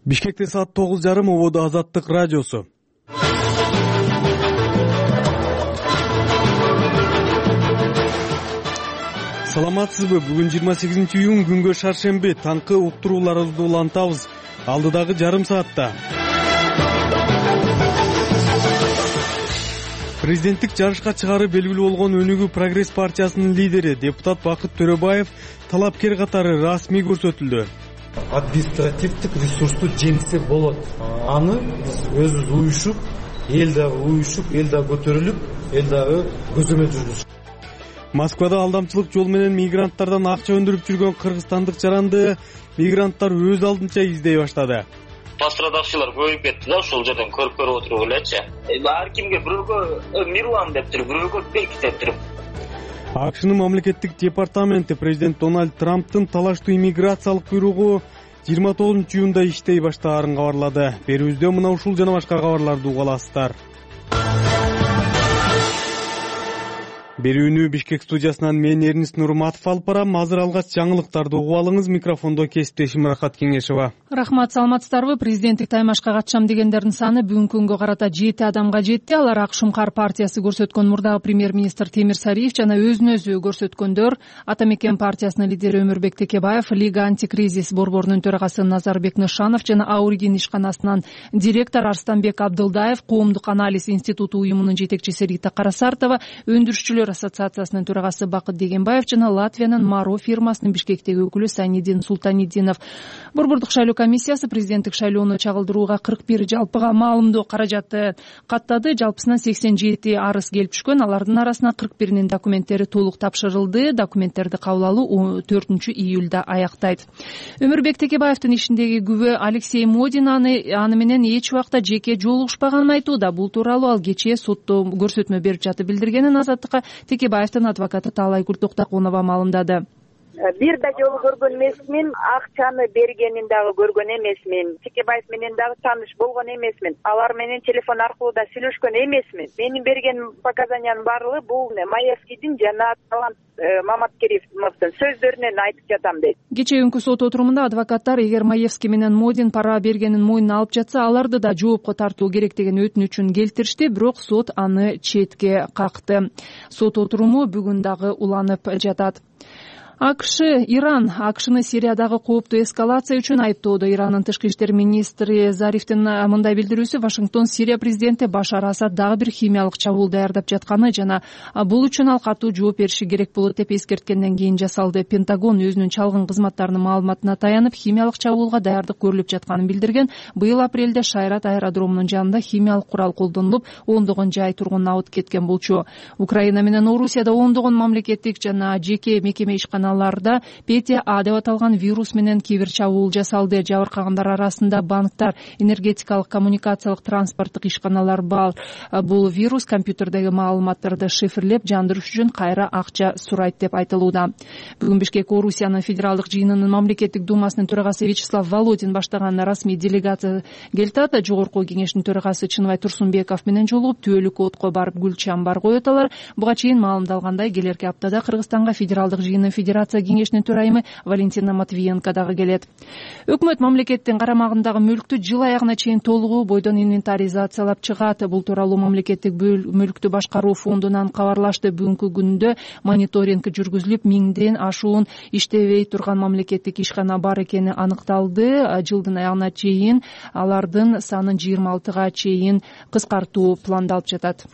Бишкекте саат 9:30 ободо Азаттык радиосу. Саламатсызбы? Бүгүн 28-июнь күнгө шаршемби. Таңкы уктурууларыбызды улантабыз. Алдыдагы жарым саатта президенттик жарышка чыгары белгилүү болгон Өнүгүү Прогресс партиясынын лидери депутат Бакыт Төрөбаев талапкер катары расмий көрсөтүлдү. Административдик ресурсту жеңсе болот. Аны биз өзүбүз уюшуп, эл дагы көтөрүлүп, эл дагы көзөмөл жүргүзүш. Москвада алдамчылык жол менен мигранттардан акча өндүрүп жүргөн кыргызстандык жаранды мигранттар өз алдынча издей баштады. Пострадавчылар көбөйүп кетти да, ошол жерден көрүп отуруп элечи. Ар кимге бирөөгө мирлан деп туруп, бирөөгө берки деп туруп. АКШнын мамлекеттик департаменти президент Дональд Трамптын талаштуу иммиграциялык буйругу 29-июнда иштей баштаарын кабарлады. Берүүбүздө мына ушул жана башка кабарларды уга аласыздар. Берүүнү Бишкек студиясынан мен Эрнис Нурматов алып барам. Азыр алгач жаңылыктарды угуп алыңыз. Микрофондо кесиптешим Рахат Кеңешова. Рахмат, саламатсыздарбы? Президенттик таймашка катышам дегендердин саны бүгүнкү күнгө карата 7 адамга жетти. Алар ак Шумкар партиясы көрсөткөн мурдагы премьер-министр Темир Сариев жана өзүн өзү көрсөткөндөр Ата Мекен партиясынын лидери Өмүрбек Текебаев, Лига антикризис борборунун төрагасы Назарбек Нышанов жана Ауригин ишканасынын директору Арстанбек Абдылдаев, Коомдук анализ институту уюмунун жетекчиси Рита Карасартова, өндүрүшчүлөр ассоциациясынын төрагасы Бакыт Дегенбаев жана Латвиянын Маро фирмасынын Бишкектеги өкүлү Сайнидин Султаниддинов. Борбордук шайлоо комиссиясы президенттик шайлоону чагылдырууга 41 жалпыга маалымдоо каражаты каттады. Жалпысынан 87 арыз келип түшкөн. Алардын арасынан 41-нин документтери толук тапшырылды. Документтерди кабыл алуу 4-июлда аяктайт. Өмүрбек Текебаевдин ишиндеги күбө Алексей Модин аны менен эч убакта жеке жолугушпаганын айтууда. Бул тууралуу ал кечээ сотто көрсөтмө берип жатып билдиргенин Азаттыкка Текебаевдин адвокаты Таалайгүл Токтокунова маалымдады. Бир да жолу көргөн эмесмин, акчаны бергенин дагы көргөн эмесмин. Текебаев менен дагы тааныш болгон эмесмин. Алар менен телефон аркылуу да сүйлөшкөн эмесмин. Менин берген показаниянын баардыгы бул Маевскийдин жана Талант Маматкериевдин сөздөрүнөн айтып жатам дейт. Кечээкүнкү сот отурумунда адвокаттар эгер Маевский менен Модин пара бергенин мойнуна алып жатса, аларды да жоопко тартуу керек деген өтүнүчүн келтиришти, бирок сот аны четке какты. Сот отуруму бүгүн дагы уланып жатат. Иран АКШны Сириядагы кооптуу эскалация үчүн айыптоодо. Ирандын тышкы иштер министри Зарифтин мындай билдирүүсү: Вашингтон Сирия президенти Башар Асад дагы бир химиялык чабуул даярдап жатканы жана бул үчүн ал катуу жооп бериши керек болот деп эскерткенден кийин жасалды. Пентагон өзүнүн чалгын кызматтарынын маалыматына таянып, химиялык чабуулга даярдык көрүлүп жатканын билдирген. Быйыл апрелде Шайрат аэродромунун жанында химиялык курал колдонулуп, ондогон жай тургун абыт кеткен болчу. Украина менен Орусияда ондогон мамлекеттик жана жеке мекеме ишканаларда ПТА деп аталган вирус менен кибер чабуул жасалды. Жабыркагандар арасында банктар, энергетикалык, коммуникациялык, транспорттук ишканалар бар. Бул вирус компьютердеги маалыматтарды шифрлеп жандырыш үчүн кайра акча сурайт деп айтылууда. Бүгүн Бишкек Орусиянын федералдык жыйынынын мамлекеттик думасынын төрагасы Вячеслав Володин баштаган расмий делегация келтат. Жогорку кеңештин төрагасы Чыныбай Турсунбеков менен жолугуп, Түөлүк отко барып гүл чамбар коет. Алар буга чейин маалымдалгандай, келерки аптада Кыргызстанга федералдык жыйынын федерация кеңешинин төрайымы Валентина Матвиенко дагы келет. Өкмөт мамлекеттин карамагындагы мүлктү жыл аягына чейин толугу бойдон инвентаризациялап чыгат. Бул тууралуу мамлекеттик мүлктү башкаруу фондунан кабарлашты. Бүгүнкү күндө мониторинг жүргүзүлүп, 1000ден ашуун иштебей турган мамлекеттик ишкана бар экени аныкталды. Жылдын аягына чейин алардын санын 26га чейин кыскартуу пландалып жатат.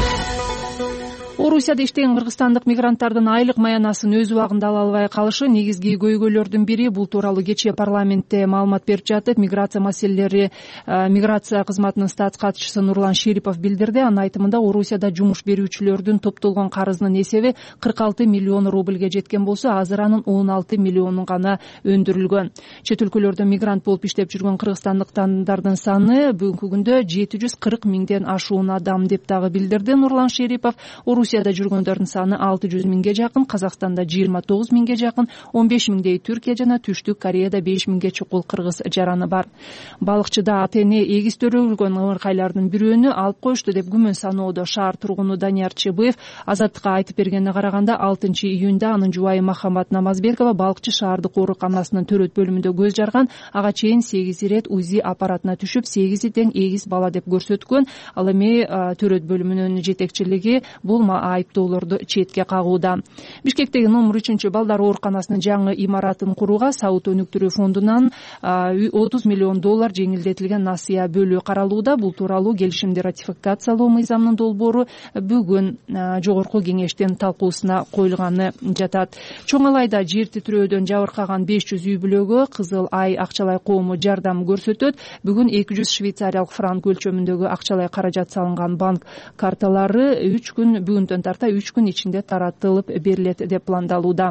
Орусияда иштеген кыргызстандык мигранттардын айлык маянасын өз убагында ала албай калышы негизги көйгөйлөрдүн бири. Бул тууралуу кечээ парламентте маалымат берип жатып, миграция маселелери миграция кызматынын статс катчысы Нурлан Шерипов билдирди. Анын айтымында, Орусияда жумуш берүүчүлөрдүн топтолгон карызынын эсеби 46 миллион рубльге жеткен болсо, азыр анын 16 миллиону гана өндүрүлгөн. Чет өлкөлөрдө мигрант болуп иштеп жүргөн кыргызстандыктардын саны бүгүнкү күндө 740 миңден ашуун адам деп дагы билдирди Нурлан Шерипов. Орусияда жүргөндөрдүн саны 600 миңге жакын, Казакстанда 29 миңге жакын, 15 миңдей Түркия жана Түштүк Кореяда 5 миңге чукул кыргыз жараны бар. Балыкчыда АТН эгиз төрөлгөн ымыркайлардын бирөөнү алып коюшту деп күмөн саноодо шаар тургуну Данияр Чебыев Азаттыкка айтып бергенине караганда 6 июнда анын жубайы Махамбат Намазбекова балыкчы шаардык ооруканасынын төрөт бөлүмүндө көз жарган. Ага чейин 8 ирет УЗИ аппаратына түшүп, 8 тең эгиз бала деп көрсөткөн. Ал эми төрөт бөлүмүнүн жетекчилиги бул айыптоолорду четке кагууда. Бишкектеги номер 3 балдар ооруканасынын жаңы имаратын курууга Саут өнүктүрүү фондунан $30 миллион жеңилдетилген насыя бөлүү каралууда. Бул тууралуу келишимди ратификациялоо мыйзамынын долбоору бүгүн жогорку кеңештин талкуусуна коюлганы жатат. Чоң Алайда жер титирөөдөн жабыркаган 500 үй бүлөгө Кызыл Ай акчалай коому жардам көрсөтөт. Бүгүн 200 швейцариялык франк өлчөмүндөгү акчалай каражат салынган банк карталары бүгүндөн тарта 3 күн ичинде таратылып берилет деп пландалууда.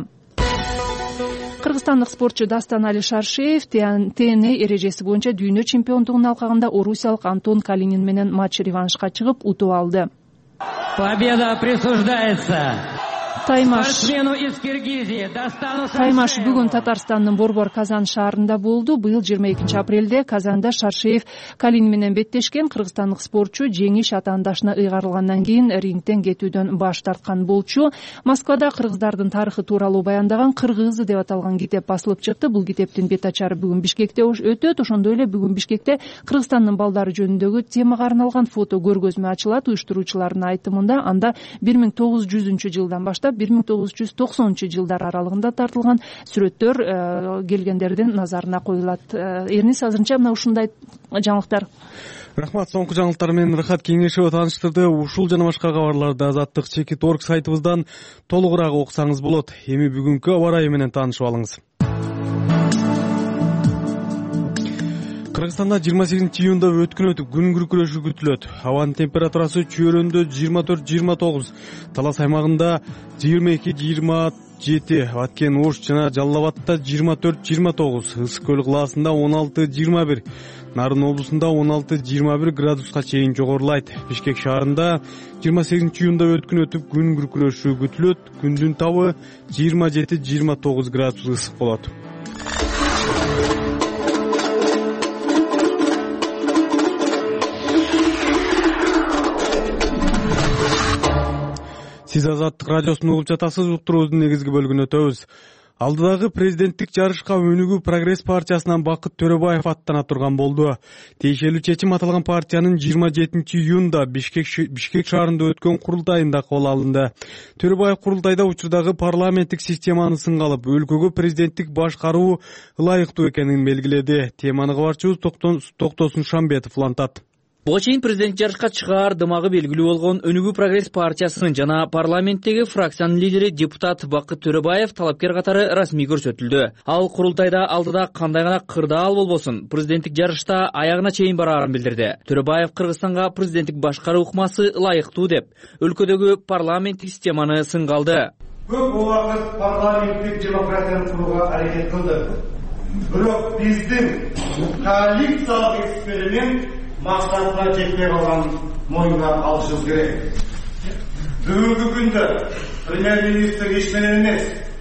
Кыргызстандык спортчу Дастан Шаршеев ТН эрежеси боюнча дүйнө чемпиондугунун алкагында орусиялык Антон Калинин менен матч реваншка чыгып утуп алды. Победа присуждается спортсмену из Киргизии Дастану Шаршееву. Таймаш бүгүн Татарстандын Борбор Казан шаарында болду. Быйыл 22 апрелде Казанда Шаршеев Калин менен беттешкен. Кыргызстандык спортчу жеңиш атаандашына ыйгарылгандан кийин рингден кетүүдөн баш тарткан болчу. Москвада кыргыздардын тарыхы тууралуу баяндаган «Кыргызы» деп аталган китеп басылып чыкты. Бул китептин бет ачары бүгүн Бишкекте өтөт. Ошондой эле бүгүн Бишкекте Кыргызстандын балдары жөнүндөгү темага арналган фото көргөзмө ачылат. Уюштуруучулардын айтымында анда 1900-жылдан баштап 1990 жылдар аралыгында тартылган сүрөттөр келгендердин назарына коюлат. Эрнис, азырынча мына ушундай жаңылыктар. Рахмат, соңку жаңылыктар менен Рахат Кеңешева тааныштырды. Ушул жана башка кабарларды Азаттык Чекит.орг сайтыбыздан толугураак окусаңыз болот. Эми бүгүнкү аба ырайы менен таанышып алыңыз. Кыргызстанда 28 июнда өткөн күн күркүрөшү күтүлөт. Абанын температурасы Чөйрөндө 24-29, Талас аймагында 22-27, Баткен, Ош жана Жалал Абадта 24-29, Ысык көл кылаасында 16-21, Нарын облусунда 16-21 градуска чейин жогорулайт. Бишкек шаарында 28 июнда өткөн күн күркүрөшү күтүлөт. Күндүн табы 27-29 градус ысык болот. Сиз Азаттык радиосун угуп жатасыз. Уктуруубуздун негизги бөлүгүнө өтөбүз. Алдыдагы президенттик жарышка Өнүгүү Прогресс партиясынан Бакыт Төрөбаев аттана турган болду. Тиешелүү чечим аталган партиянын 27 июнда Бишкек шаарында өткөн курултайында кабыл алынды. Төрөбаев курултайда учурдагы парламенттик системаны сынга алып, өлкөгө президенттик башкаруу ылайыктуу экенин белгиледи. Теманы кабарчыбыз Токтосун Шамбетов улантат. Буга чейин президент жарышка чыгаар дымагы белгилүү болгон Өнүгүү Прогресс партиясынын жана парламенттеги фракциянын лидери депутат Бакыт Төрөбаев талапкер катары расмий көрсөтүлдү. Ал курултайда алдыда кандай гана кырдаал болбосун, президенттик жарышта аягына чейин бараарын билдирди. Төрөбаев Кыргызстанга президенттик башкаруу ыкмасы ылайыктуу деп, өлкөдөгү парламенттик системаны сынга алды. Көп убакыт парламенттик демократияны курууга аракет кылдык. Бирок биздин коалициялык эксперимент максатына жетпей калган моюнга алышыбыз керек. Бүгүнкү күндө премьер-министр иш менен эмес,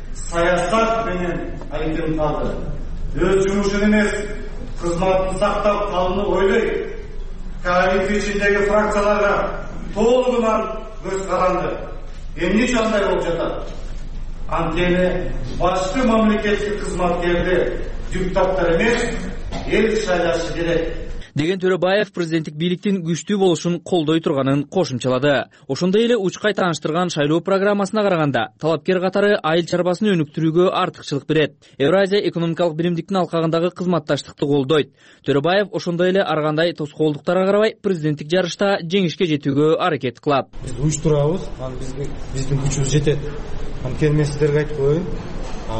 саясат менен айтым калды. Өз жумушун эмес, кызматын сактап калууну ойлойт. Коалиция ичиндеги фракцияларга толугунан көз каранды. Эмне үчүн андай болуп жатат? Анткени башкы мамлекеттик кызматкерди депутаттар эмес, эл шайлашы керек деген Төрөбаев президенттик бийликтин күчтүү болушун колдой турганын кошумчалады. Ошондой эле учкай тааныштырган шайлоо программасына караганда талапкер катары айыл чарбасын өнүктүрүүгө артыкчылык берет. Евразия экономикалык биримдиктин алкагындагы кызматташтыкты колдойт. Төрөбаев ошондой эле ар кандай тоскоолдуктарга карабай президенттик жарышта жеңишке жетүүгө аракет кылат. Биз уюштурабыз, биздин күчүбүз жетет. Анткени мен сиздерге айтып коеюн,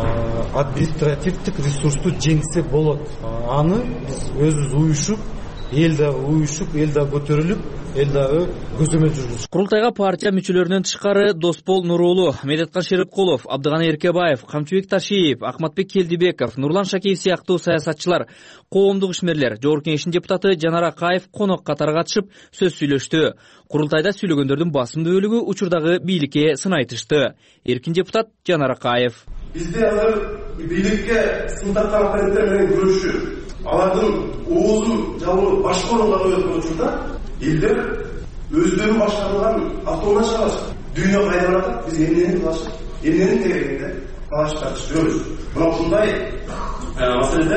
административдик ресурсту жеңсе болот. Аны биз өзүбүз уюшуп, эл дагы уюшуп, эл дагы көтөрүлүп, эл дагы көзөмөл жүргүзүп. Курултайга партия мүчөлөрүнөн тышкары Досбол Нурулу, Медеткан Шерипкулов, Абдыганы Эркебаев, Камчыбек Ташиев, Акматбек Келдибеков, Нурлан Шакиев сыяктуу саясатчылар, коомдук ишмерлер, Жогорку Кеңештин депутаты Жанар Акаев конок катары катышып сөз сүйлөштү. Курултайда сүйлөгөндөрдүн басымдуу бөлүгү учурдагы бийликке сын айтышты. Эркин депутат Жанар Акаев: бизде азыр бийликке сын тарткан оппоненттер менен көрүшүү, алардын оозун жабылып башкарууга өткөн учурда элдер өздөрү башкарылган автоунаа чыгышат. Дүйнө кайда барат? Биз эмнени кылышат? Эмненин тегерегинде калашып жүрөбүз. Мына ушундай маселеде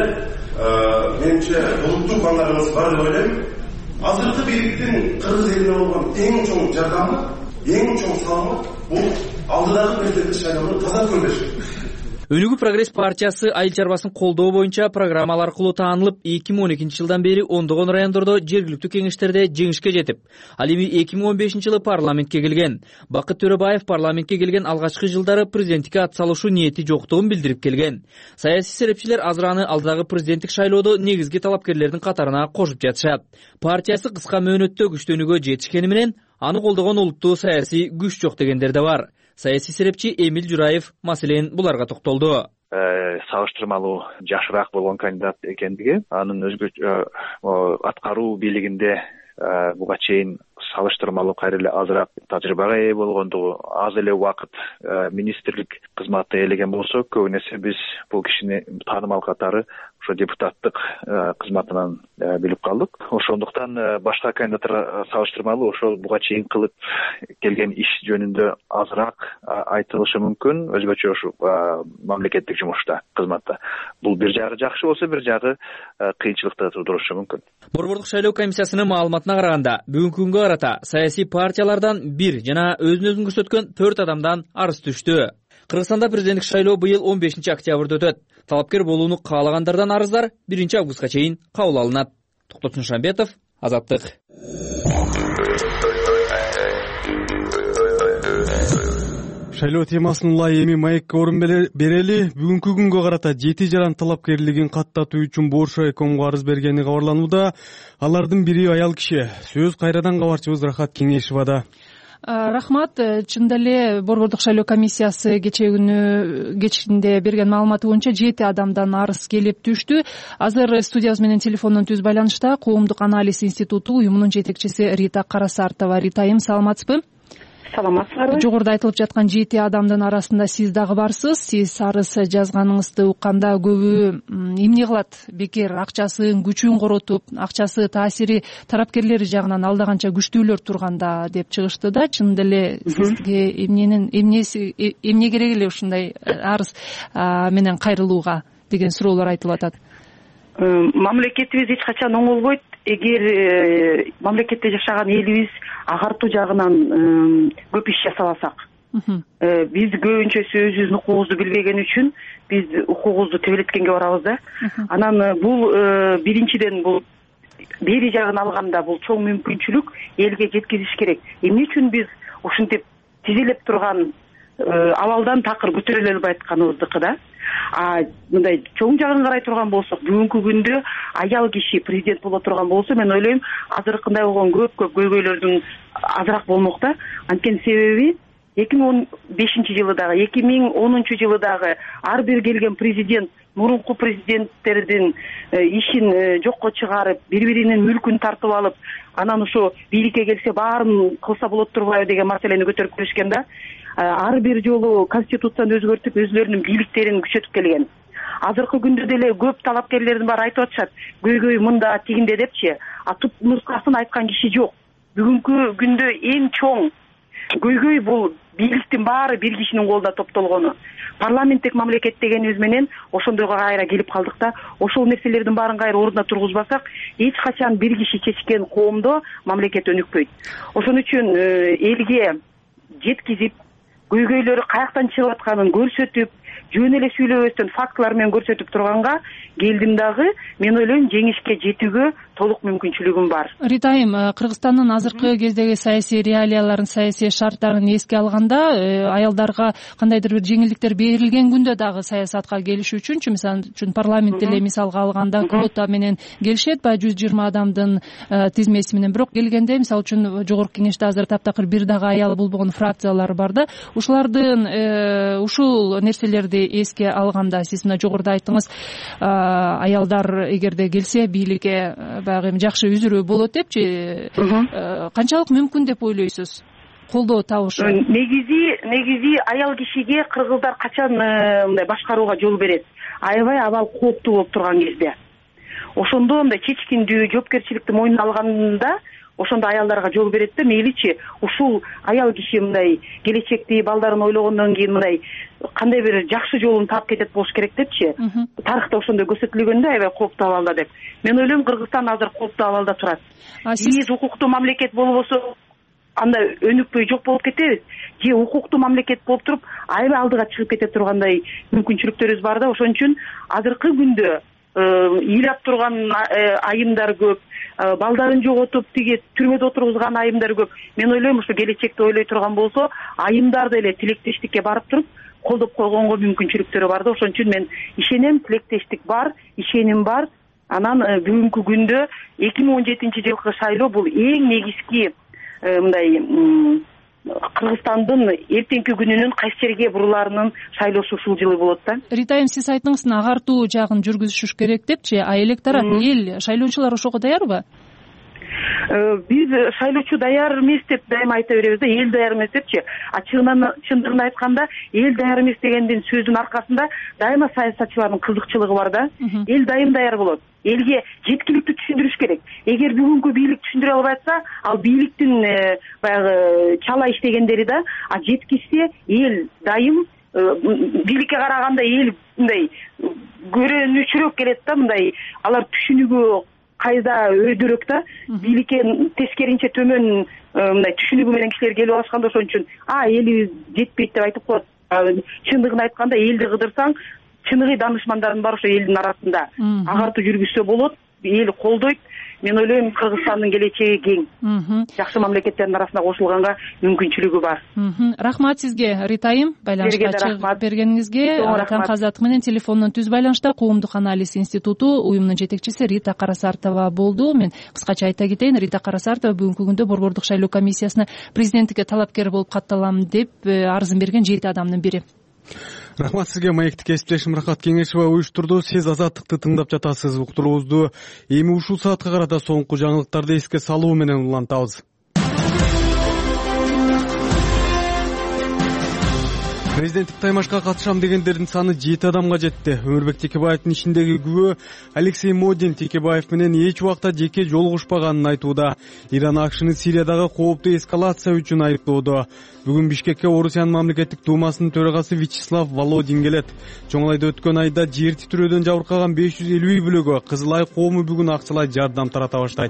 менимче улуттук пландарыбыз бар деп ойлойм. Азыркы бийликтин кыргыз элине болгон эң чоң жардамы, эң чоң салымы бул алдыдагы президенттик шайлоону таза өткөрбөш. Өнүгүү прогресс партиясы айыл чарбасын колдоо боюнча программалар аркылуу таанылып, 2012 жылдан бери ондогон райондордо жергиликтүү кеңештерде жеңишке жетип, ал эми 2015 жылы парламентке келген. Бакыт Төрөбаев парламентке келген алгачкы жылдары президенттикке атсалышуу ниети жоктугун билдирип келген. Саясий серепчилер азыр аны алдагы президенттик шайлоодо негизги талапкерлердин катарына кошуп жатышат. Партиясы кыска мөөнөттө күчтөнүүгө жетишкени менен аны колдогон улуттуу саясий күч жок дегендер да бар. Саясий серепчи Эмил Жураев маселен буларга токтолду. Салыштырмалуу жашыраак болгон кандидат экендиги, анын өзгөчө аткаруу бийлигинде буга чейин салыштырмалуу кайра эле азыраак тажрыйбага ээ болгондугу, аз эле убакыт министрлик кызматты ээлеген болсо, көбүн эсе биз бул кишини таанымал катары ошо депутаттык кызматынан билип калдык. Ошондуктан башка кандидаттарга салыштырмалуу ошол буга чейин кылып келген иш жөнүндө азыраак айтылышы мүмкүн. Өзгөчө ушу мамлекеттик жумушта, кызматта. Бул бир жагы жакшы болсо, бир жагы кыйынчылыкты туудурушу мүмкүн. Борбордук шайлоо комиссиясынын маалыматына караганда, бүгүнкү күнгө карата саясий партиялардан 1 жана өзүн көрсөткөн 4 адамдан арыз түштү. Кыргызстанда президенттик шайлоо быйыл 15 октябрда өтөт. Талапкер болууну каалагандардан арыздар 1 августка чейин кабыл алынат. Токтосун Шамбетов, Азаттык. Шайлоо темасын улай эми маекке орун берели. Бүгүнкү күнгө карата 7 жаран талапкерлигин каттатуу үчүн Боршо Экомго арыз бергени кабарланууда. Алардын бири аял киши. Сөз кайрадан кабарчыбыз Рахат Кеңешевада. Рахмат. Чында эле Борбордук шайлоо комиссиясы кечинде берген маалыматы боюнча 7 адамдан арыз келип түштү. Азыр студиябыз менен телефондон түз байланышта Коомдук анализ институту уюмунун жетекчиси Рита Карасартова. Ритайым, саламатсызбы? Саламатсызбы? Жогоруда айтылып жаткан 7 адамдын арасында сиз дагы барсыз. Сиз арыз жазганыңызды укканда көбү эмне кылат? Бекер акчасын, күчүн коротуп, акчасы таасири тарапкерлери жагынан алдаганча күчтүүлөр турганда деп чыгышты да. Чын деле сизге эмне керек эле ушундай арыз менен кайрылууга деген суроолор айтылып атат. Мамлекетибиз эч качан оңолбойт. Эгер мамлекетте жашаган элибиз агартуу жагынан көп иш жасабасак, биз көбүнчөсү өзүбүздүн укугубузду билбеген үчүн биз укугубузду тебелеткенге барабыз да. Анан бул биринчиден бул бери жагын алганда бул чоң мүмкүнчүлүк элге жеткизиш керек. Эмне үчүн биз ушинтип тизилеп турган абалдан такыр көтөрүлө албай атканыбыздыкы да. Мындай чоң жагын карай турган болсок, бүгүнкү күндө аял киши президент боло турган болсо, мен ойлойм, азыркындай болгон көп көйгөйлөрдүн азыраак болмок да. Анткени себеби 2015 жылы дагы, 2010 жылы дагы ар бир келген президент мурунку президенттердин ишин жокко чыгарып, бири-биринин мүлкүн тартып алып, анан ошо бийликке келсе баарын кылса болот турбайбы деген маселени көтөрүп келишкен да. Ар бир жолу конституцияны өзгөртүп, өзлөрүнүн бийликтерин күчөтүп келген. Азыркы күндө деле көп талапкерлердин баары айтып атышат, көйгөй мында тигинде депчи, түпнускасын айткан киши жок. Бүгүнкү күндө эң чоң көйгөй бул бийликтин баары бир кишинин колунда топтолгону. Парламенттик мамлекет дегенибиз менен ошондойго кайра келип калдык да. Ошол нерселердин баарын кайра ордуна тургузбасак, эч качан бир киши чечкен коомдо мамлекет өнүкпөйт. Ошон үчүн элге жеткизип, көйгөйлөрү каяктан чыгып атканын көрсөтүп, жөн эле сүйлөбөстөн фактылар менен көрсөтүп турганга келдим дагы мен ойлойм жеңишке жетүүгө толук мүмкүнчүлүгүм бар. Рита айым, Кыргызстандын азыркы кездеги саясий реалияларын, саясий шарттарын эске алганда аялдарга кандайдыр бир жеңилдиктер берилген күндө дагы саясатка келишүү үчүнчү, мисалы үчүн парламент эле мисалга алганда квота менен келишет баягы 120 адамдын тизмеси менен, бирок келгенде мисалы үчүн жогорку кеңеште азыр таптакыр бир дагы аял болбогон фракциялар бар да. Ушулардын ушул нерселерди эске алганда сиз мына жогоруда айттыңыз, аялдар эгерде келсе бийликке баягы эми жакшы үзүрүү болот депчи, канчалык мүмкүн деп ойлойсуз колдоо табышы? Негизи аял кишиге кыргыздар качан мындай башкарууга жол берет? Аябай абал кооптуу болуп турган кезде. Ошондо мындай чечкиндүү, жоопкерчиликти мойнуна алганда ошондо аялдарга жол берет да, мейличи ушул аял киши мындай келечекти, балдарын ойлогондон кийин мындай кандай бир жакшы жолун таап кетет болуш керек депчи. Тарыхта ошондой көрсөтүлгөн да, аябай кооптуу абалда деп. Мен ойлойм Кыргызстан азыр кооптуу абалда турат. Биз укуктуу мамлекет болбосо анда өнүкпөй жок болуп кетебиз. Же укуктуу мамлекет болуп туруп аябай алдыга чыгып кете тургандай мүмкүнчүлүктөрүбүз бар да. Ошон үчүн азыркы күндө ыйлап турган айымдар көп, балдарын жоготуп тиги түрмөдө отургузган айымдар көп. Мен ойлойм ушу келечекти ойлой турган болсо айымдарды эле тилектештикке барып туруп колдоп койгонго мүмкүнчүлүктөрү бар да. Ошон үчүн мен ишенем, тилектештик бар, ишеним бар. Анан бүгүнкү күндө 2017-жылкы шайлоо бул эң негизги мындай Кыргызстандын эртеңки күнүнүн кайсы жерге бурулаарынын шайлоосу ушул жылы болот да. Рита айым, сиз айттыңыз, агартуу жагын жүргүзүш керек депчи, а электорат, эл, шайлоочулар ошого даярбы? Биз шайлоочу даяр эмес деп дайыма айта беребиз да, эл даяр эмес депчи. Чындыгын айтканда, эл даяр эмес дегендин сөзүнүн аркасында дайыма саясатчылардын кызыкчылыгы бар да. Эл дайым даяр болот. Элге жеткиликтүү түшүндүрүш керек. Эгер бүгүнкү бийлик түшүндүрө албай атса, ал бийликтин баягы чала иштегендери да, а жеткизсе эл дайым бийликке караганда эл мындай көрүнүчүрөөк келет да, мындай алар түшүнүгү кайда өйдөрөөк да, бийликке тескеринче төмөн мындай түшүнүгү менен кишилер келип алышканда ошон үчүн элибиз жетпейт деп айтып коет. Чындыгын айтканда элди кыдырсаң, чыныгы данышмандардын бар ошо элдин арасында. Агартуу жүргүзсө болот, эл колдойт. Мен ойлойм Кыргызстандын келечеги кең. Жакшы мамлекеттердин арасына кошулганга мүмкүнчүлүгү бар. Рахмат сизге, Рита айым, байланышка чыгып бергениңизге. Таң Казат менен телефондон түз байланышта Коомдук анализ институту уюмунун жетекчиси Рита Карасартова болду. Мен кыскача айта кетейин, Рита Карасартова бүгүнкү күндө Борбордук шайлоо комиссиясына президенттикке талапкер болуп катталам деп арызын берген 7 адамдын бири. Рахмат сизге. Маекти кесиптешим Рахат Кеңешева уюштурду. Сиз Азаттыкты тыңдап жатасыз. Уктуруубузду эми ушул саатка карата соңку жаңылыктарды эске салуу менен улантабыз. Президенттик таймашка катышам дегендердин саны 7 адамга жетти. Өмүрбек Текебаевдин ишиндеги күбө Алексей Модин Текебаев менен эч убакта жеке жолугушпаганын айтууда. Иран АКШны Сириядагы кооптуу эскалация үчүн айыптоодо. Бүгүн Бишкекке Орусиянын мамлекеттик думасынын төрагасы Вячеслав Володин келет. Чоңлайда өткөн айда жер титирөөдөн жабыркаган 550 үй бүлөгө Кызыл Ай коому бүгүн акчалай жардам тарата баштайт.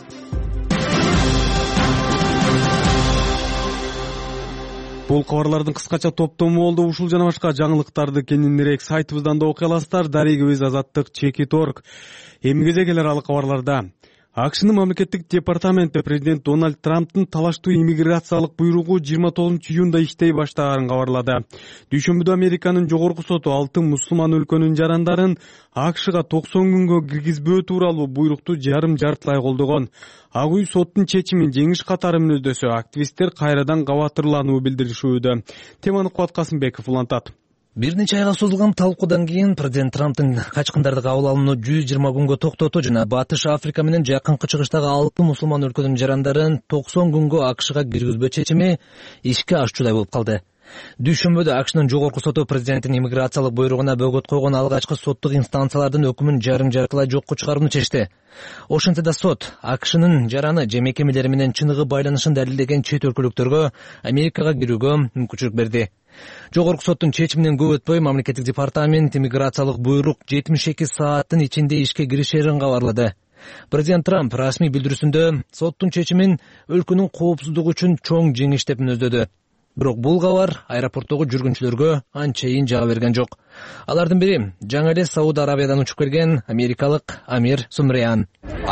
Бул кабарлардын кыскача топтому болду. Ушул жана башка жаңылыктарды кененирээк сайтыбыздан да окуй аласыздар. Дарегибиз Азаттык.чекит.орг. Эми кезек эле ал кабарларда. АКШнын мамлекеттик департаменти президент Дональд Трамптын талаштуу иммиграциялык буйругу 29-июнда иштей баштаганын кабарлады. Дүйшөмбүдө Американын жогорку соту 6 мусулман өлкөнүн жарандарын АКШга 90 күнгө киргизбөө тууралуу буйрукту жарым-жартылай колдогон. Ак үй соттун чечимин жеңиш катары мүнөздөсө, активисттер кайрадан кабатырлануу билдиришүүдө. Теманы Кубат Касымбеков улантат. Бир нече айга созулган талкуудан кийин президент Трамптын качкындарды кабыл алууну 120 күнгө токтотуу жана Батыш Африка менен жакынкы чыгыштагы 6 мусулман өлкөнүн жарандарын 90 күнгө АКШга киргизбөө чечими ишке ашчудай болуп калды. Дүйшөмбөдө АКШнын жогорку соту президенттин иммиграциялык буйругуна бөгөт койгон алгачкы соттук инстанциялардын өкүмүн жарым-жартылай жокко чыгарууну чечти. Ошентсе да сот АКШнын жараны же мекемелери менен чыныгы байланышын далилдеген чет өлкөлүктөргө Америкага кирүүгө мүмкүнчүлүк берди. Жогорку соттун чечиминен көп өтпөй мамлекеттик департамент иммиграциялык буйрук 72 сааттын ичинде ишке киришерин кабарлады. Президент Трамп расмий билдирүүсүндө соттун чечимин өлкөнүн коопсуздугу үчүн чоң жеңиш деп мүнөздөдү. Бирок бул кабар аэропорттогу жүргүнчүлөргө анчейин жага берген жок. Алардын бири жаңы эле Сауд Арабиядан учуп келген америкалык Амир Сумриан.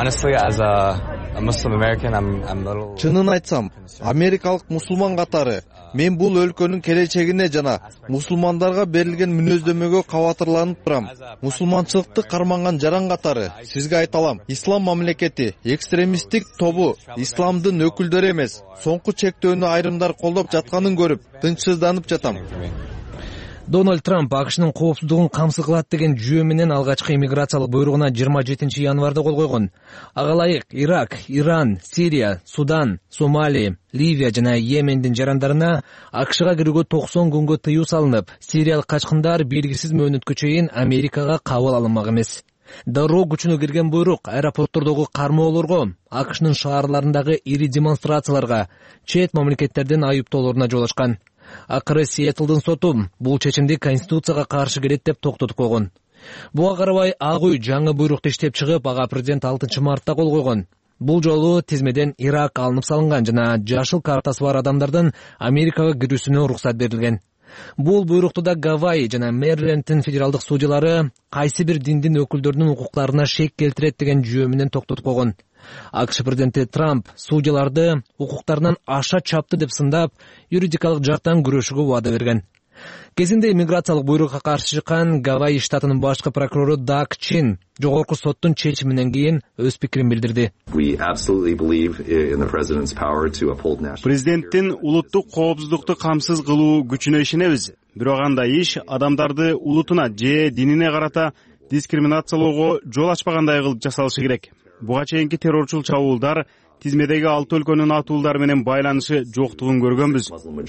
Чынын айтсам, америкалык мусулман катары мен бул өлкөнүн келечегине жана мусулмандарга берилген мүнөздөмөгө кабатырланып турам. Мусулманчылыкты карманган жаран катары сизге айта алам, ислам мамлекети экстремисттик тобу исламдын өкүлдөрү эмес, соңку чектөөнү айрымдар колдоп жатканын көрүп тынчсызданып жатам. Дональд Трамп АКШнын коопсуздугун камсыз кылат деген жүйө менен алгачкы иммиграциялык буйругуна 27 январда кол койгон. Ага ылайык Ирак, Иран, Сирия, Судан, Сомали, Ливия жана Йемендин жарандарына АКШга кирүүгө 90 күнгө тыюу салынып, сириялык качкындар белгисиз мөөнөткө чейин Америкага кабыл алынмак эмес. Дароо күчүнө кирген буйрук аэропорттордогу кармоолорго, АКШнын шаарларындагы ири демонстрацияларга, чет мамлекеттердин айыптоолоруна жол ачкан. Акыры Сиэтлдын соту бул чечимди Конституцияга каршы келет деп токтотуп койгон. Буга карабай Ак үй жаңы буйрукту иштеп чыгып, ага президент 6 мартта кол койгон. Бул жолу тизмеден Ирак алынып салынган жана жашыл картасы бар адамдардын Америкага кирүүсүнө уруксат берилген. Бул буйрукту да Гавайи жана Мэриленддин федералдык судьялары кайсы бир диндин өкүлдөрүнүн укуктарына шек келтирет деген жүйө менен токтотуп койгон. АКШ президенти Трамп судьяларды укуктарынан аша чапты деп сындап, юридикалык жактан күрөшүүгө убада берген. Кезинде иммиграциялык буйрукка каршы чыккан Гавайи штатынын башкы прокурору Даг Чин жогорку соттун чечиминен кийин өз пикирин билдирди. Президенттин улуттук коопсуздукту камсыз кылуу күчүнө ишенебиз. Бирок андай иш адамдарды улутуна же динине карата дискриминациялоого жол ачпагандай кылып жасалышы керек. Буга чейинки террорчул чабуулдар тизмедеги 6 өлкөнүн атуулдары менен байланышы жоктугун көргөнбүз.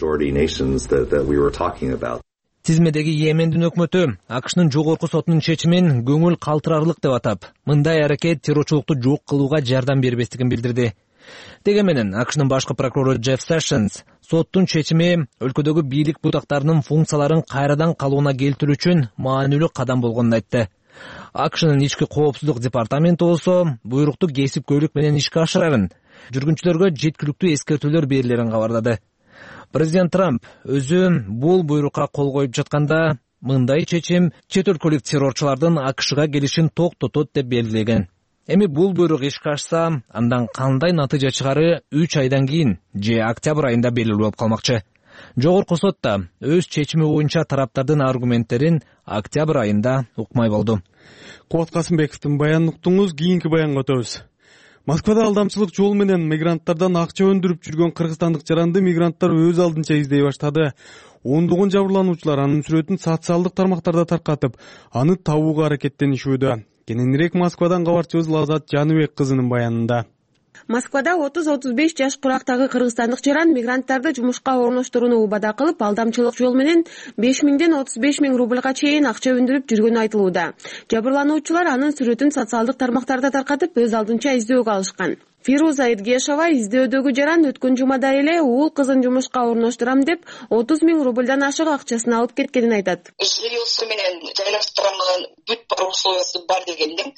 Тизмедеги Йемендин өкмөтү АКШнын жогорку сотунун чечимин көңүл калтырарлык деп атап, мындай аракет террорчулукту жок кылууга жардам бербестигин билдирди. Деги менен АКШнын башкы прокурору Джефф Сэшнс соттун чечими өлкөдөгү бийлик бутактарынын функцияларын кайрадан калууна келтирүү үчүн маанилүү кадам болгонун айтты. АКШнын ички коопсуздук департаменти болсо буйрукту кесипкөйлүк менен ишке ашырарын, жүргүнчүлөргө жеткиликтүү эскертүүлөр берилерин кабардады. Президент Трамп өзү бул буйрукка кол коюп жатканда мындай чечим чет өлкөлүк террорчулардын АКШга келишин токтотот деп белгилеген. Эми бул буйрук ишке ашса, андан кандай натыйжа чыгары 3 айдан кийин же октябрь айында белгилүү болуп калмакчы. Жогорку сот да өз чечими боюнча тараптардын аргументтерин октябрь айында укмай болду. Кубат Касымбековдун баянын уктуңуз, кийинки баянга өтөбүз. Москвада алдамчылык жол менен мигранттардан акча өндүрүп жүргөн кыргызстандык жаранды мигранттар өз алдынча издей баштады. Ондогон жабырлануучулар анын сүрөтүн социалдык тармактарда таркатып, аны табууга аракеттенишүүдө. Кененирээк Москвадан кабарчыбыз Лазат Жаныбек кызынын баянында. Москвада 30-35 жаш курактагы кыргызстандык жаран мигранттарды жумушка орноштурууну убада кылып, алдамчылык жол менен 5000ден 35000 рубльга чейин акча өндүрүп жүргөнү айтылууда. Жабырлануучулар анын сүрөтүн социалдык тармактарда таркатып, өз алдынча издөөгө алышкан. Фируза Эдгешова издөөдөгү жаран өткөн жумада эле уул кызын жумушка орноштурам деп 30 000 рубльдан ашык акчасын алып кеткенин айтат. Жильосу менен жайлаштырылган бүт бар условиясы бар дегенден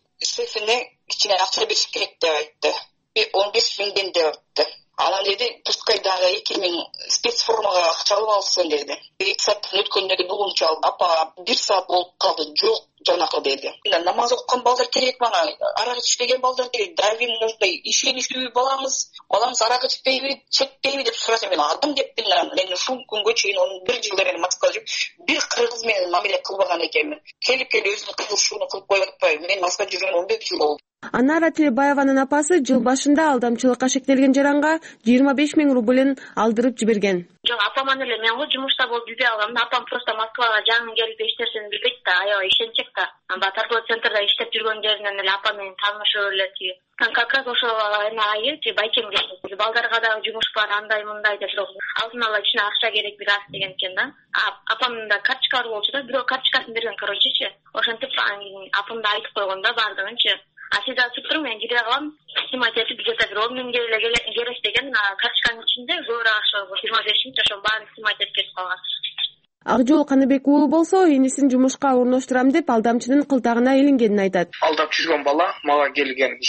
шефине кичине акча бериш керек деп айтты. 15 000 деп айтты. Анан деди, пускай дагы 2000 спецформага акча алып алсын деди. 2 сааттан өткөндөн кийин улумча апа 1 саат болуп калды, жок жанакы деди. Намаз окуган балдар керек мага, арак ичпеген балдар керек. Давим нужно, ишеничтүү баламыз арак ичпейби, чекпейби деп сураса мен адам деппин. Мен ушул күнгө чейин 11 жылда мен Москвада жүрүп, бир кыргыз менен мамиле кылбаган экенмин. Келип өзүнүн кылышууну кылып коюп атпайбы. Мен Москвада жүргөнүмө 11 жыл болду. Анара Тилебаеванын апасы жыл башында алдамчылыкка шектелген жаранга 25 000 рубльын алдырып жиберген. Жок, апаман эле мен го жумушта болуп жүрбөй алгам. Апам просто Москвага жаңы келип эч нерсени билбейт да, аябай ишенчек да. Анда торговый центрда иштеп жүргөн жеринен эле апам менен таанышып эле тиги. Как раз ошол айы байкем келди. Балдарга дагы жумуш бар, андай мындай деп алдын ала кичине акча керек бир аз деген экен да. Апамдын да карточкалары болчу да, бирөө карточкасын берген, корочечи. Ошентип апамда айтып койгон да бардыгынчы. Сиз айтып туруң, мен кире калам, снимать этип где-то бир 10 000 керек деген, карточканын ичинде көбүрөөк акча 25 000, ошо баарын снимать этип кетип калган. Ак жол Каныбек уулу болсо энисин жумушка орноштурам деп алдамчынын кылтагына илингенин айтат. Алдап жүргөн бала мага келген,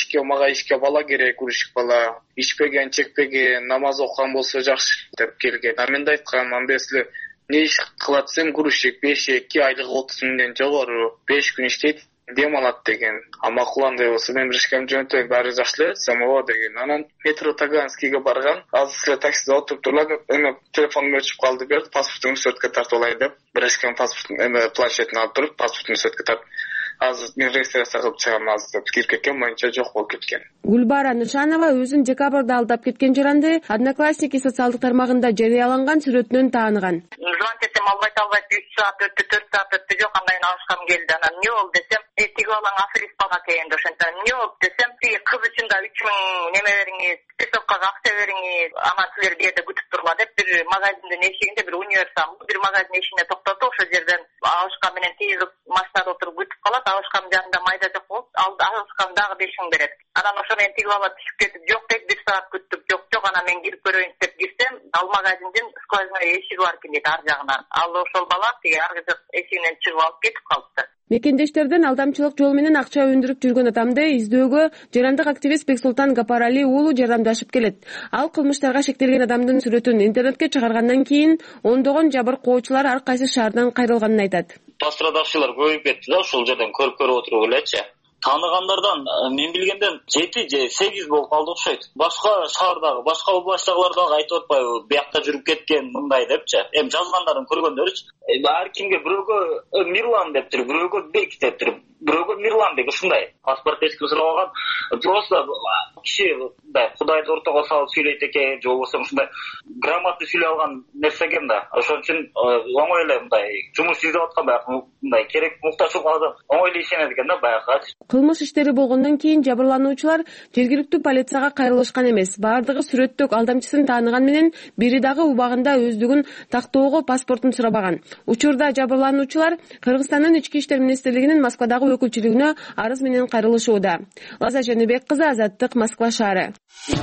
ишке бала керек, урушук бала, ичпеген, чекпеген, намаз окуган болсо жакшы деп келген. Мен да айткам, амбесле не иш кылат десем, грузчик 5-2 айлыгы 30 миңден жогору, 5 күн иштейт, дем алат деген. Макуландай болсо мен биришкем жөнөтөйм, баары жакшы эле, самого деген. Анан метро Таганскийге барган, азыр эле таксиде отуруп туруп, эме телефонум өчүп калды, берди, паспортун сөткө тартып алайын деп. Биришкем паспортун планшетин алып туруп, паспортун сөткө тартып, азыр мен регистрация кылып чыгам, азыр деп кирип кеткен, боюнча жок болуп кеткен. Гүлбара Нышанова өзүн декабрда алдап кеткен жаранды Одноклассники социалдык тармагында жарыяланган сүрөтүнөн тааныган. Звонить этим албайт 3 саат өттү, 4 саат өттү, жок кандайын алышкам келди. Анан эмне болду десем, тиги балаң аферист бала экен ошентип. Эмне болду десем, тиги кыз үчүн да 3 миң неме бериңиз, спецовкага акча бериңиз, анан силер бу күтүп тургула деп бир магазиндин эшигинде бир универсам, бир магазин эшигине токтотуп, ошол жерден алышкан менен тиги машинада отуруп күтүп калат, алышкан жанында майда жок болуп, алышкан дагы 5 миң берет. Анан ошо менен тиги бала түшүп кетип, жок деп 1 саат күттүк, жок, анан мен кирип көрөйүн деп кирсем, ал магазиндин сквозной эшиги бар экен дейт ар жагынан. Ал ошол бала тиги аркы жак эшигинен чыгып алып кетип калыпты. Мекендештерден алдамчылык жол менен акча өндүрүп жүргөн адамды издөөгө жарандык активист Бексултан Гапарали уулу жардамдашып келет. Ал кылмыштарга шектелген адамдын сүрөтүн интернетке чыгаргандан кийин ондогон жабыркоочулар ар кайсы шаардан кайрылганын айтат. Пострадавшылар көбөйүп кетти да, ушул жерден көрүп отуруп элечи. Тааныгандардан мен билгенден 7 же 8 болуп калды окшойт. Башка шаардагы, башка областтагылар дагы айтып атпайбы, биякта жүрүп кеткен мындай депчи. Жазгандарын көргөндөрчү. Ар кимге бирөөгө Мирлан дептир, бирөөгө Бек дептир, бирөөгө Мирлан деп ушундай. Паспорт эскип сураган, просто киши мындай Кудайды ортого салып сүйлөйт экен, же болбосо ушундай грамотный сүйлөй алган нерсе экен да. Ошон үчүн оңой эле мындай жумуш издеп аткан баягы мындай керек муктаж болгон адам оңой эле ишенет экен да баягы. Кылмыш иштери болгондон кийин жабырлануучулар жергиликтүү полицияга кайрылышкан эмес. Бардыгы сүрөттөк алдамчысын тааныган менен бири дагы убагында өздүгүн тактоого паспортун сурабаган. Учурда жабырлануучулар Кыргызстандын ички иштер министрлигинин Москвадагы өкүлчүлүгүнө арыз менен кайрылышууда. Лаза Жаныбек кызы, Азаттык, Москва шаары.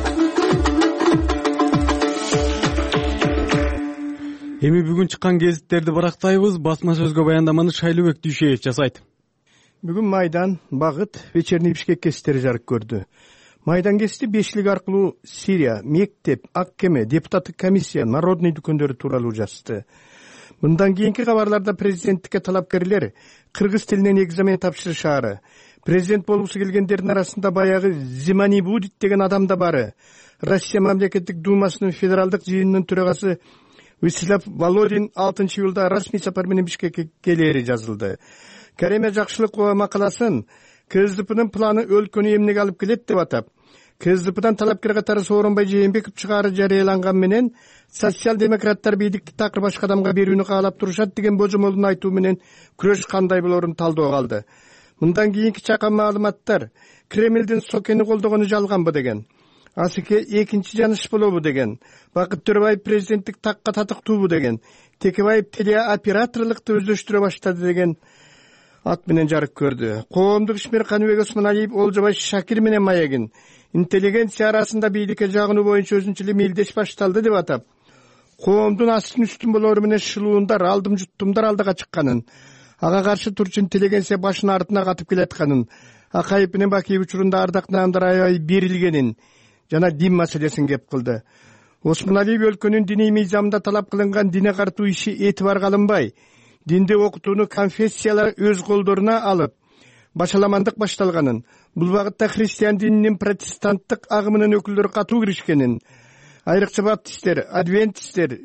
Эми бүгүн чыккан гезиттерди барактайбыз. Басма сөзгө баяндаманы Шайлообек Дүйшеев жасайт. Бүгүн Майдан, Багыт, Вечерний Бишкек гезиттери жарык көрдү. Майдан гезити бешлик аркылуу Сирия, мектеп, ак кеме, депутаттык комиссия, народный дүкөндөрү тууралуу жазды. Мындан кийинки кабарларда президенттикке талапкерлер кыргыз тилинен экзамен тапшырышаары. Президент болгусу келгендердин арасында баягы Зимани Будит деген адам да бары. Россия мамлекеттик думасынын федералдык жыйынынын төрагасы Вячеслав Володин 6-июлда расмий сапар менен Бишкекке келери жазылды. Кареме Жакшылыкова макаласын КСДПнын планы өлкөнү эмнеге алып келет деп атап, КСДПдан талапкер катары Сооронбай Жээнбеков чыгаары жарыяланган менен социал-демократтар бийликти такыр башка адамга берүүнү каалап турушат деген божомолун айтуу менен күрөш кандай болорун талдоого алды. Мындан кийинки чакан маалыматтар Кремлдин Сокени колдогону жалганбы деген, Асеке экинчи жаныш болобу деген, Бакыт Төрөбаев президенттик такка татыктуубу деген, Текебаев телеоператорлукту өздөштүрө баштады деген ат менен жарык көрдү. Коомдук ишмер Каныбек Осмоналиев Олжобай Шакир менен Маягин интеллигенция арасында бийликке жагынуу боюнча өзүнчө эле мелдеш башталды деп атап, коомдун астын үстүн болору менен шылуундар, алдым жуттумдар алдыга чыкканын, ага каршы турчу интеллигенция башын артына катып келатканын, Акаев менен Бакиев учурунда ардак наамдар аябай берилгенин жана дин маселесин кеп кылды. Осмоналиев өлкөнүн диний мыйзамында талап кылынган дине картуу иши этибарга алынбай, динди окутууну конфессиялар өз колдоруна алып, башаламандык башталганын, бул багытта христиан дининин протестанттык агымынын өкүлдөрү катуу киришкенин, айрыкча баптисттер, адвентисттер,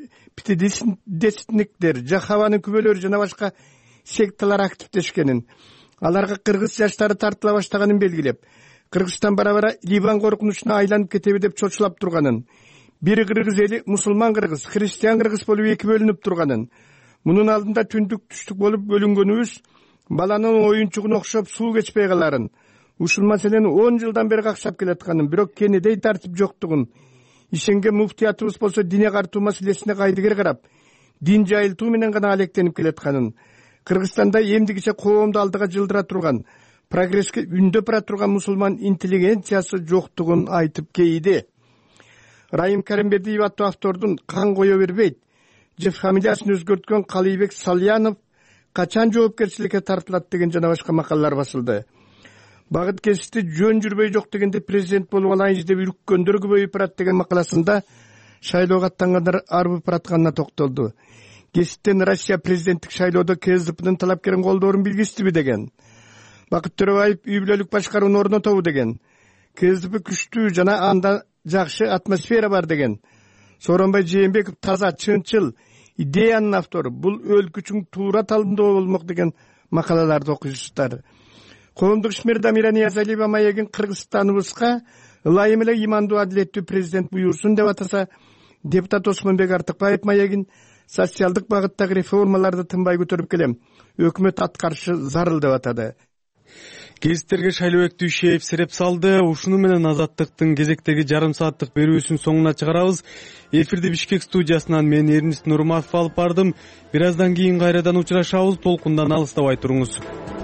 пятидесятниктер, Жахаванын күбөлөрү жана башка секталар активдешкенин, аларга кыргыз жаштары тартыла баштаганын белгилеп, Кыргызстан бара-бара Ливан коркунучуна айланып кетеби деп чочулап турганын, бир кыргыз эли мусулман кыргыз, христиан кыргыз болуп эки бөлүнүп турганын, мунун алдында түндүк түштүк болуп бөлүнгөнүбүз баланын оюнчугуна окшоп суу кечпей каларын, ушул маселени 10 жылдан бери какшап келатканын, бирок кенедей тартип жоктугун, ишенген муфтиятыбыз болсо дине картуу маселесине кайдыгер карап, дин жайылтуу менен гана алектенип келатканын, Кыргызстанда эмдигиче коомду алдыга жылдыра турган, прогресске үндөп бара турган мусулман интеллигенциясы жоктугун айтып кейди. Райым Каримбердиев аттуу автордун «Кан кое бербейт. же фамилиясын өзгөрткөн Калыйбек Салянов качан жоопкерчиликке тартылат деген жана башка макалалар басылды. Багыт кесипти жөн жүрбөй жок дегенде президент болуп алайынчы деп үрүккөндөр көбөйүп барат деген макаласында шайлоого аттангандар арбып баратканына токтолду. Кесиптен Россия президенттик шайлоодо КСДПнын талапкерин колдоорун билгистиби деген. Бакыт Төрөбаев үй бүлөлүк башкарууну орнотобу деген. КСДП күчтүү жана анда жакшы атмосфера бар деген. Сооронбай Жээнбеков таза, чынчыл, идеянын автору. Бул өлкө үчүн туура талымдоо болмок деген макалаларды окуйсуздар. Коомдук ишмер Дамира Ниязалиева маегин Кыргызстаныбызга ылайым эле имандуу адилеттүү президент буйрусун деп атаса, депутат Осмонбек Артыкбаев маегин социалдык багыттагы реформаларды тынбай көтөрүп келем, өкмөт аткарышы зарыл деп атады. Гезиттерге Шайлообек Дүйшеев сереп салды. Ушуну менен Азаттыктын кезектеги жарым сааттык берүүсүн соңуна чыгарабыз. Эфирди Бишкек студиясынан мен Эрнист Нурматов алып бардым. Бир аздан кийин кайрадан учурашабыз. Толкундан алыстабай туруңуз.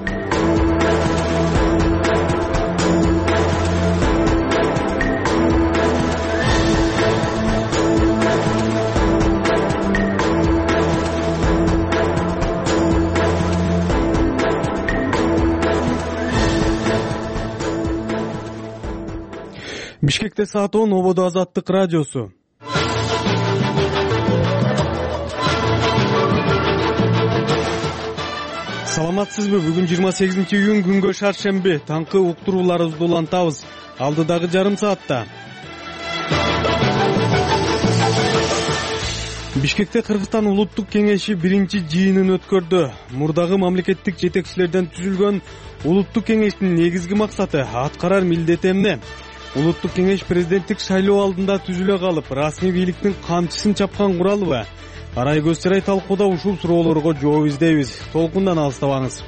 Бишкекте саат 10, ободо Азаттык радиосу. Саламатсызбы? Бүгүн 28-июнь күнгө шаршемби. Таңкы уктурууларыбызды улантабыз. Алдыдагы жарым саатта. Бишкекте Кыргызстан улуттук кеңеши биринчи жыйынын өткөрдү. Мурдагы мамлекеттик жетекчилерден түзүлгөн улуттук кеңештин негизги максаты аткарар милдети эмне? Улуттук кеңеш президенттик шайлоо алдында түзүлө калып, расмий бийликтин камчысын чапкан куралбы? Арай көз сарай талкууда ушул суроолорго жооп издейбиз. Толкундан алыстабаңыз.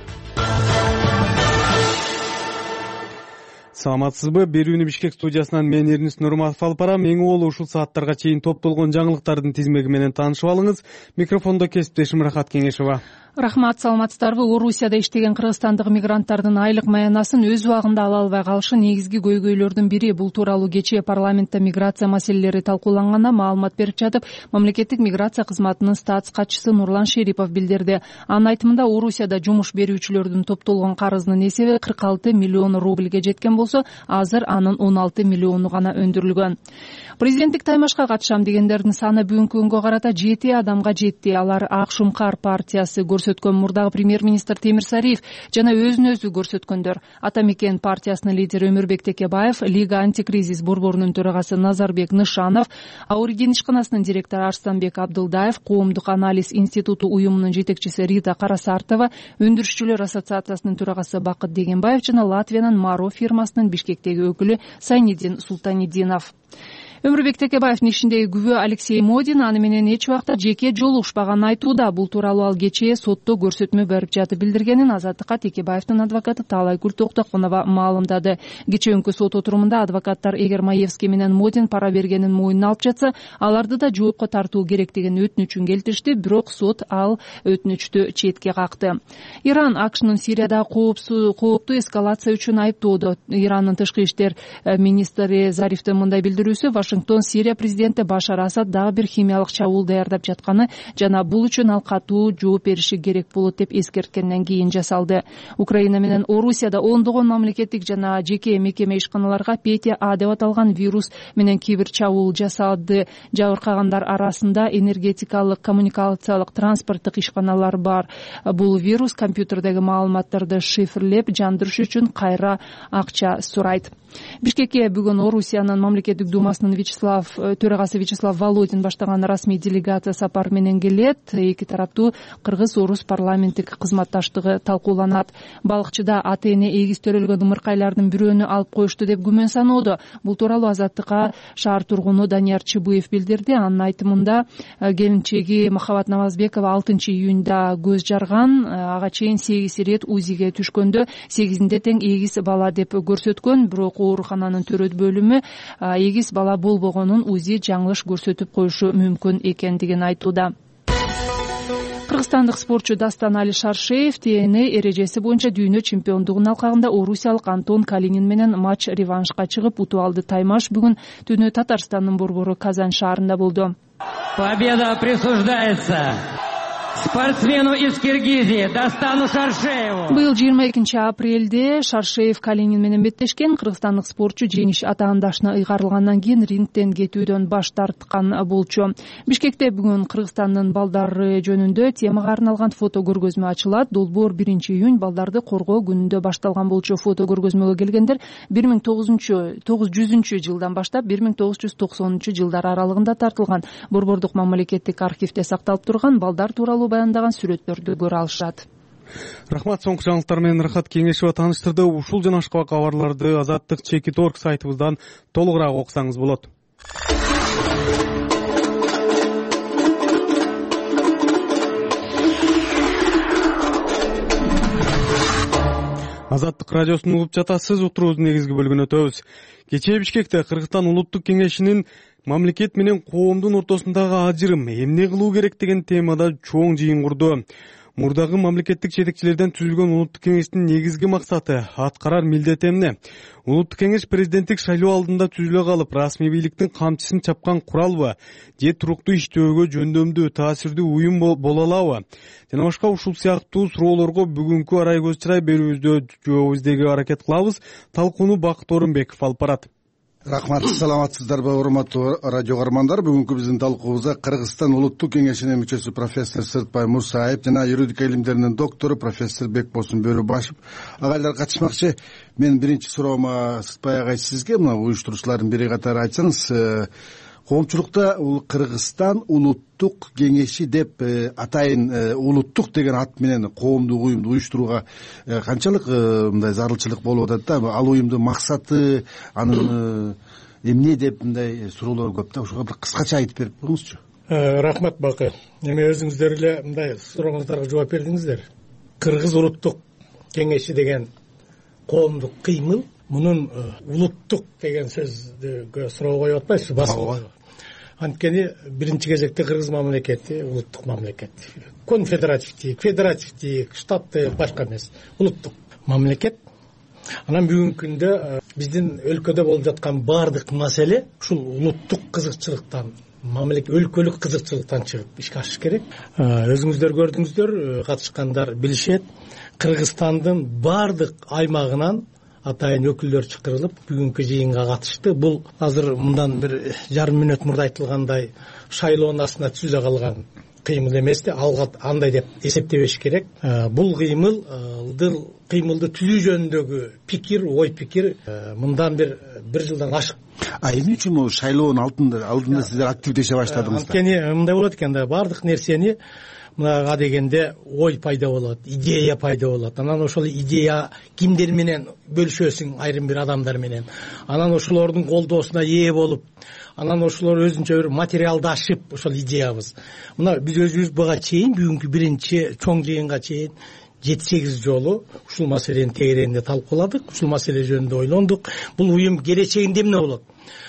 Саламатсызбы? Берүүнү Бишкек студиясынан мен Эрнист Нурматов алып барам. Эң уолу ушул сааттарга чейин топтолгон жаңылыктардын тизмеги менен таанышып алыңыз. Микрофондо кесиптешим Рахат Кеңешова. Рахмат, саламатсыздарбы? Орусияда иштеген кыргызстандык мигранттардын айлык маянасын өз убагында ала албай калышы негизги көйгөйлөрдүн бири. Бул тууралуу кечээ парламентте миграция маселелери талкууланганда маалымат берип жатып, мамлекеттик миграция кызматынын статс катчысы Нурлан Шерипов билдирди. Анын айтымында, Орусияда жумуш берүүчүлөрдүн топтолгон карызынын эсеби 46 миллион рубльге жеткен болсо, азыр анын 16 миллиону гана өндүрүлгөн. Президенттик таймашка катышам дегендердин саны бүгүнкү күнгө карата 7 адамга жетти. Алар Ак Шумкар партиясы көрсөткөн мурдагы премьер-министр Темир Сариев жана өзүн өзү көрсөткөндөр. Ата Мекен партиясынын лидери Өмүрбек Текебаев, Лига антикризис борборунун төрагасы Назарбек Нышанов, Ауригин ишканасынын директору Арстанбек Абдылдаев, Коомдук анализ институту уюмунун жетекчиси Рита Карасартова, Өндүрүшчүлөр ассоциациясынын төрагасы Бакыт Дегенбаев жана Латвиянын Маро фирмасынын Бишкектеги өкүлү Сайнидин Султанидинов. Өмүрбек Текебаевдин ишиндеги күбө Алексей Модин аны менен эч убакта жеке жолугушпаганын айтууда. Бул тууралуу ал кечээ сотто көрсөтмө берип жатып билдиргенин Азаттыкка Текебаевдин адвокаты Таалайгүл Токтокунова маалымдады. Кечээкү сот отурумунда адвокаттар эгер Маевский менен Модин пара бергенин мойнуна алып жатса, аларды да жоопко тартуу керек деген өтүнүчүн келтиришти, бирок сот ал өтүнүчтү четке какты. Иран АКШнын Сириядагы кооптуу эскалация үчүн айыптоодо. Ирандын тышкы иштер министри Зарифтин мындай билдирүүсү: Вашингтон Сирия президенти Башар Асад дагы бир химиялык чабуул даярдап жатканы жана бул үчүн ал катуу жооп бериши керек болот деп эскерткенден кийин жасалды. Украина менен Орусияда ондогон мамлекеттик жана жеке мекеме ишканаларга Петя А деп аталган вирус менен кибер чабуул жасалды. Жабыркагандар арасында энергетикалык, коммуникациялык, транспорттук ишканалар бар. Бул вирус компьютердеги маалыматтарды шифрлеп жандырыш үчүн кайра акча сурайт. Бишкекке бүгүн Орусиянын мамлекеттик думасынын төрагасы Вячеслав Володин баштаган расмий делегация сапар менен келет. Эки тараптуу кыргыз-орус парламенттик кызматташтыгы талкууланат. Балыкчыда ата-эне эгиз төрөлгөн ымыркайлардын бирөөнү алып коюшту деп күмөн саноодо. Бул тууралуу Азаттыкка шаар тургуну Данияр Чыбыев билдирди. Анын айтымында, келинчеги Махабат Намазбекова 6-июнда көз жарган, ага чейин 8 ирет УЗИге түшкөндө 8-inde тең эгиз бала деп көрсөткөн, бирок оорукананын төрөт бөлүмү эгиз бала болбогонун УЗИ жаңылыш көрсөтүп коюшу мүмкүн экендигин айтууда. Кыргызстандык спортчу Дастан Али Шаршеев ТН эрежеси боюнча дүйнө чемпиондугунун алкагында орусиялык Антон Калинин менен матч реваншка чыгып, утуп алды. Таймаш бүгүн түнү Татарстандын борбору Казань шаарында болду. Победа присуждается спортсмену из Киргизии Дастану Шаршееву. Быйыл 22 апрелде Шаршеев Калинин менен беттешкен. Кыргызстандык спортчу жеңиш атаандашына ыйгарылгандан кийин рингтен кетүүдөн баш тарткан болчу. Бишкекте бүгүн Кыргызстандын балдары жөнүндө темага арналган фото көргөзмө ачылат. Долбоор 1-июнь балдарды коргоо күнүндө башталган болчу. Фото көргөзмөгө келгендер 1900 жылдан баштап 1990 жылдар аралыгында тартылган. Борбордук мамлекеттик архивде сакталып турган балдар тууралуу баяндаган сүрөттөрдү көрө алышат. Рахмат. Соңку жаңылыктар менен Рахат Кеңешова тааныштырды. Ушул жана башка кабарларды Азаттык Чекит.орг сайтыбыздан толугураак окусаңыз болот. Азаттык радиосун угуп жатасыз. Утуруубуздун негизги бөлүгүнө өтөбүз. Кечээ Бишкекте Кыргызстан Улуттук Кеңешинин мамлекет менен коомдун ортосундагы ажырым эмне кылуу керек деген темада чоң жыйын курду. Мурдагы мамлекеттик жетекчилерден түзүлгөн Улуттук Кеңештин негизги максаты, аткарар милдети эмне? Улуттук Кеңеш президенттик шайлоо алдында түзүлө калып, расмий бийликтин камчысын чапкан куралбы? Же туруктуу иштөөгө жөндөмдүү, таасирдүү уюм боло алабы? Жана башка ушул сыяктуу суроолорго бүгүнкү арай көз чырай берүүбүздө жооп издеүүгө аракет кылабыз. Талкууну Бакыт Орунбеков алып барат. Рахмат, саламатсыздарбы урматтуу радио көрөрмандар. Бүгүнкү биздин талкуубузда Кыргызстан Улуттук Кеңешинин мүчөсү профессор Сыртбай Мусаев жана юридика илимдеринин доктору профессор Бекбосун Бөрүбашев агайлар катышмакчы. Мен биринчи суроома Сыртбай агай сизге, мына уюштуруучулардын бири катары айтсаңыз, коомчулукта Кыргызстан Улуттук Кеңеши деп атайын улуттук деген ат менен коомдук уюмду уюштурууга канчалык мындай зарылчылык болуп атат да? Ал уюмдун максаты, анын эмне деп мындай суроолор көп да. Ошого бир кыскача айтып берип коюңузчу. Рахмат Бакы. Эми өзүңүздөр эле мындай сурооңуздарга жооп бердиңиздер. Кыргыз Улуттук Кеңеши деген коомдук кыймыл, мунун улуттук деген сөздүгө суроо коюп атпайсызбы? Басып анткени биринчи кезекте кыргыз мамлекети улуттук мамлекет. Федеративдик, штаттык, башка эмес. Улуттук мамлекет. Анан бүгүнкү күндө биздин өлкөдө болуп жаткан баардык маселе ушул улуттук кызыкчылыктан, өлкөлүк кызыкчылыктан чыгып ишке ашыш керек. Өзүңүздөр көрдүңүздөр, катышкандар билишет. Кыргызстандын баардык аймагынан атайын өкүлдөр чакырылып бүгүнкү жыйынга катышты. Бул азыр мындан бир жарым мүнөт мурда айтылгандай шайлоонун астына түзүлө калган кыймыл эмес да, андай деп эсептебеш керек. Бул кыймылды түзүү жөнүндөгү пикир, ой пикир мындан бир жылдан ашык. Эмне үчүн бул шайлоонун алдында сиздер активдеше баштадыңыздар? Анткени мындай болот экен да, баардык нерсени мынага дегенде ой пайда болот, идея пайда болот. Анан ошол идея кимдер менен бөлүшөсүң, айрым бир адамдар менен. Анан ошолордун колдоосуна ээ болуп, анан ошолор өзүнчө бир материалдашып ошол идеябыз. Мына биз өзүбүз буга чейин бүгүнкү биринчи чоң жыйынга чейин 7-8 жолу ушул маселени тегерегинде талкууладык, ушул маселе жөнүндө ойлондук. Бул уюм келечегинде эмне болот?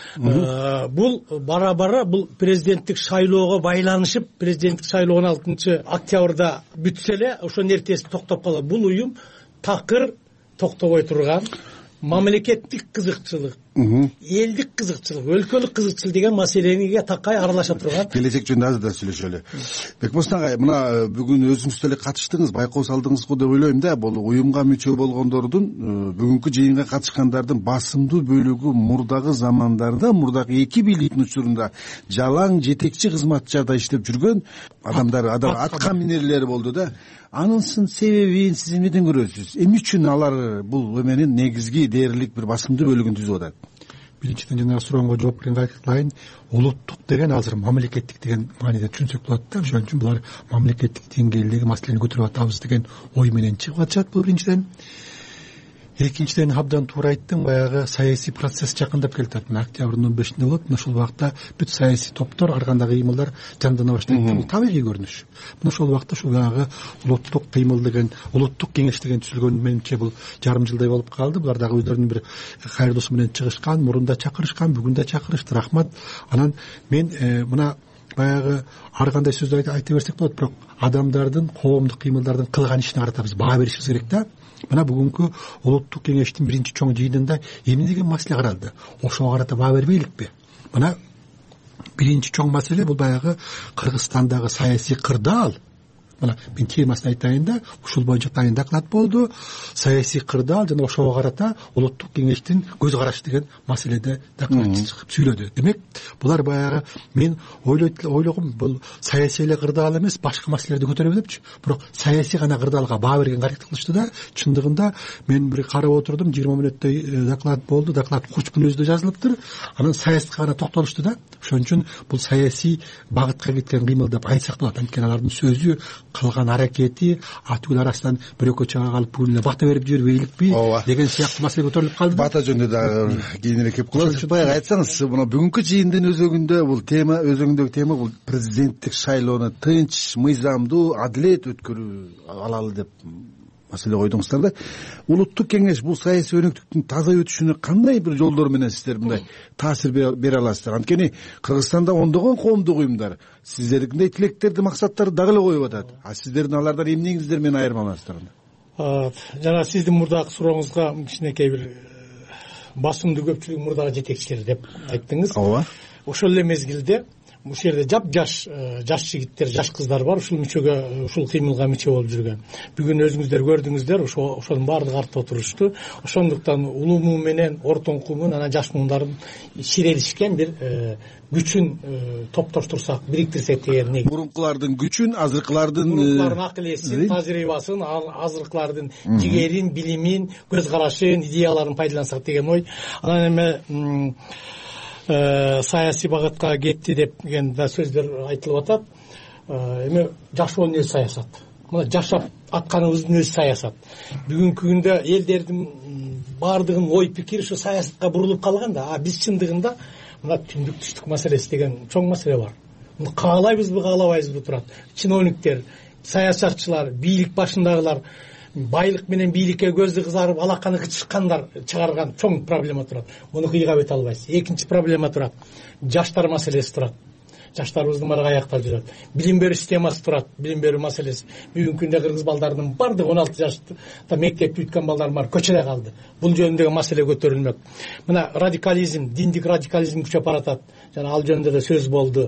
Бул бара-бара бул президенттик шайлоого байланышып, президенттик шайлоо 16 октябрда бүтсө эле ошонун эртеси токтоп калат. Бул уюм такыр токтобой турган мамлекеттик кызыкчылык, элдик кызыкчылык, өлкөлүк кызыкчылык деген маселеге такай аралаша турган. Келечек жөнүндө азыр да сүйлөшөлү. Бекбосын агай, мына бүгүн өзүңүз деле катыштыңыз, байкоо салдыңыз го деп ойлойм да. Бул уюмга мүчө болгондордун, бүгүнкү жыйынга катышкандардын басымдуу бөлүгү мурдагы замандарда, мурдагы эки бийликтин учурунда жалаң жетекчи кызматчарда иштеп жүргөн адамдар, атка минерлер болду да. Анын себебин сиз эмнеден көрөсүз? Эмне үчүн алар бул эменин негизги дээрлик бир басымдуу бөлүгүн түзүп атат? Биринчиден жанагы сурооңо жооп бергенде айтайын, улуттук деген азыр мамлекеттик деген мааниде түшүнсөк болот да. Ошон үчүн булар мамлекеттик деңгээлдеги маселени көтөрүп атабыз деген ой менен чыгып атышат. Бул биринчиден. Экинчиден, абдан туура айттың, баягы саясий процесс жакындап келатат. Октябрдын 15-inde болот. Мына ушул убакта бүт саясий топтор, ар кандай кыймылдар жандана баштайт. Бул табигый көрүнүш. Мына ошол убакта ушул баягы улуттук кыймыл деген, улуттук кеңеш деген түзүлгөн менимче бул жарым жылдай болуп калды. Булар дагы өздөрүнүн бир кайрылуусу менен чыгышкан, мурунда чакырышкан, бүгүн да чакырышты. Рахмат. Анан мен мына баягы ар кандай сөздү айта берсек болот, бирок адамдардын, коомдук кыймылдардын кылган ишине карата биз баа беришибиз керек да. Мына бүгүнкү улуттук кеңештин биринчи чоң жыйынында эмне деген маселе каралды? Ошого карата баа бербейликпи? Мына биринчи чоң маселе бул баягы Кыргызстандагы саясий кырдаал. Мына мен темасын айтайын да, ушул боюнча дайын доклад болду. Саясий кырдаал жана ошого карата улуттук кеңештин көз карашы деген маселеде доклад чыгып сүйлөдү. Демек, булар баягы мен ойлогом бул саясий эле кырдаал эмес, башка маселелерди көтөрөбү депчү. Бирок саясий гана кырдаалга баа берген аракет кылышты да, чындыгында мен бир карап отурдум, 20 мүнөттөй доклад болду. Доклад 3 күн өзүдө жазылыптыр. Анан саясатка гана токтолушту да. Ошон үчүн бул саясий багытка кеткен кыймыл деп айтсак болот. Анткени алардын сөзү, кылган аракети атүгүл арасынан бир экөө чыга калып бүгүн эле бата берип жүрүп эйликпи деген сыяктуу маселе көтөрүлүп калды. Бата жөнүндө дагы кийинирээк кеп калабыз. Баягы айтсаңыз, мына бүгүнкү жыйындын өзөгүндө бул тема, өзөгүндөгү тема бул президенттик шайлоону тынч, мыйзамдуу, адилет өткөрүү алалы деп маселе койдуңуздар да. Улуттук кеңеш бул саясий өнөктүктүн таза өтүшүнө кандай бир жолдор менен сиздер мындай таасир бере аласыздар? Анткени Кыргызстанда ондогон коомдук уюмдар сиздердикиндей тилектерди, максаттарды дагы эле коюп атат. А сиздердин алардан эмнеңиздер менен айырмалансыздар? Жана сиздин мурдагы сурооңузга кичинекей бир басымдуу көпчүлүк мурдагы жетекчилер деп айттыңыз. Ооба. Ошол эле мезгилде бул жерде жаш жигиттер, жаш кыздар бар, ушул мүчөгө, ушул кыймылга мүчө болуп жүргөн. Бүгүн өзүңүздөр көрдүңүздөр, ошонун баардыгы артта отурушту. Ошондуктан улуу муун менен ортоңку муун, анан жаш муундардын ширелишкен бир күчүн топтоштурсак, бириктирсек деген негиз. Мурункулардын күчүн, азыркылардын акыл эсин, тажрыйбасын, азыркылардын жигерин, билимин, көз карашын, идеяларын пайдалансак деген ой. Анан эми саясий багытка кетти деген да сөздөр айтылып атат. Эми жашоонун өзү саясат. Мына жашап атканыбыздын өзү саясат. Бүгүнкү күндө элдердин баардыгынын ой пикири ушу саясатка бурулуп калган да. А биз чындыгында мына түндүк түштүк маселеси деген чоң маселе бар. Муну каалайбызбы, каалабайбызбы турат. Чиновниктер, саясатчылар, бийлик башындагылар байлык менен бийликке көздү кызарып алаканы чыккандар чыгарган чоң проблема турат. Муну кыйгап өтө албайсыз. Экинчи проблема турат. Жаштар маселеси турат. Жаштарыбыздын баары аякта жүрөт. Билим берүү системасы турат. Билим берүү маселеси. Бүгүнкү күндө кыргыз балдарынын бардыгы 16 жашта мектепти бүткөн балдар бар, көчөдө калды. Бул жөнүндөгү маселе көтөрүлмөк. Мына радикализм, диндик радикализм күчөп баратат. Жана ал жөнүндө да сөз болду.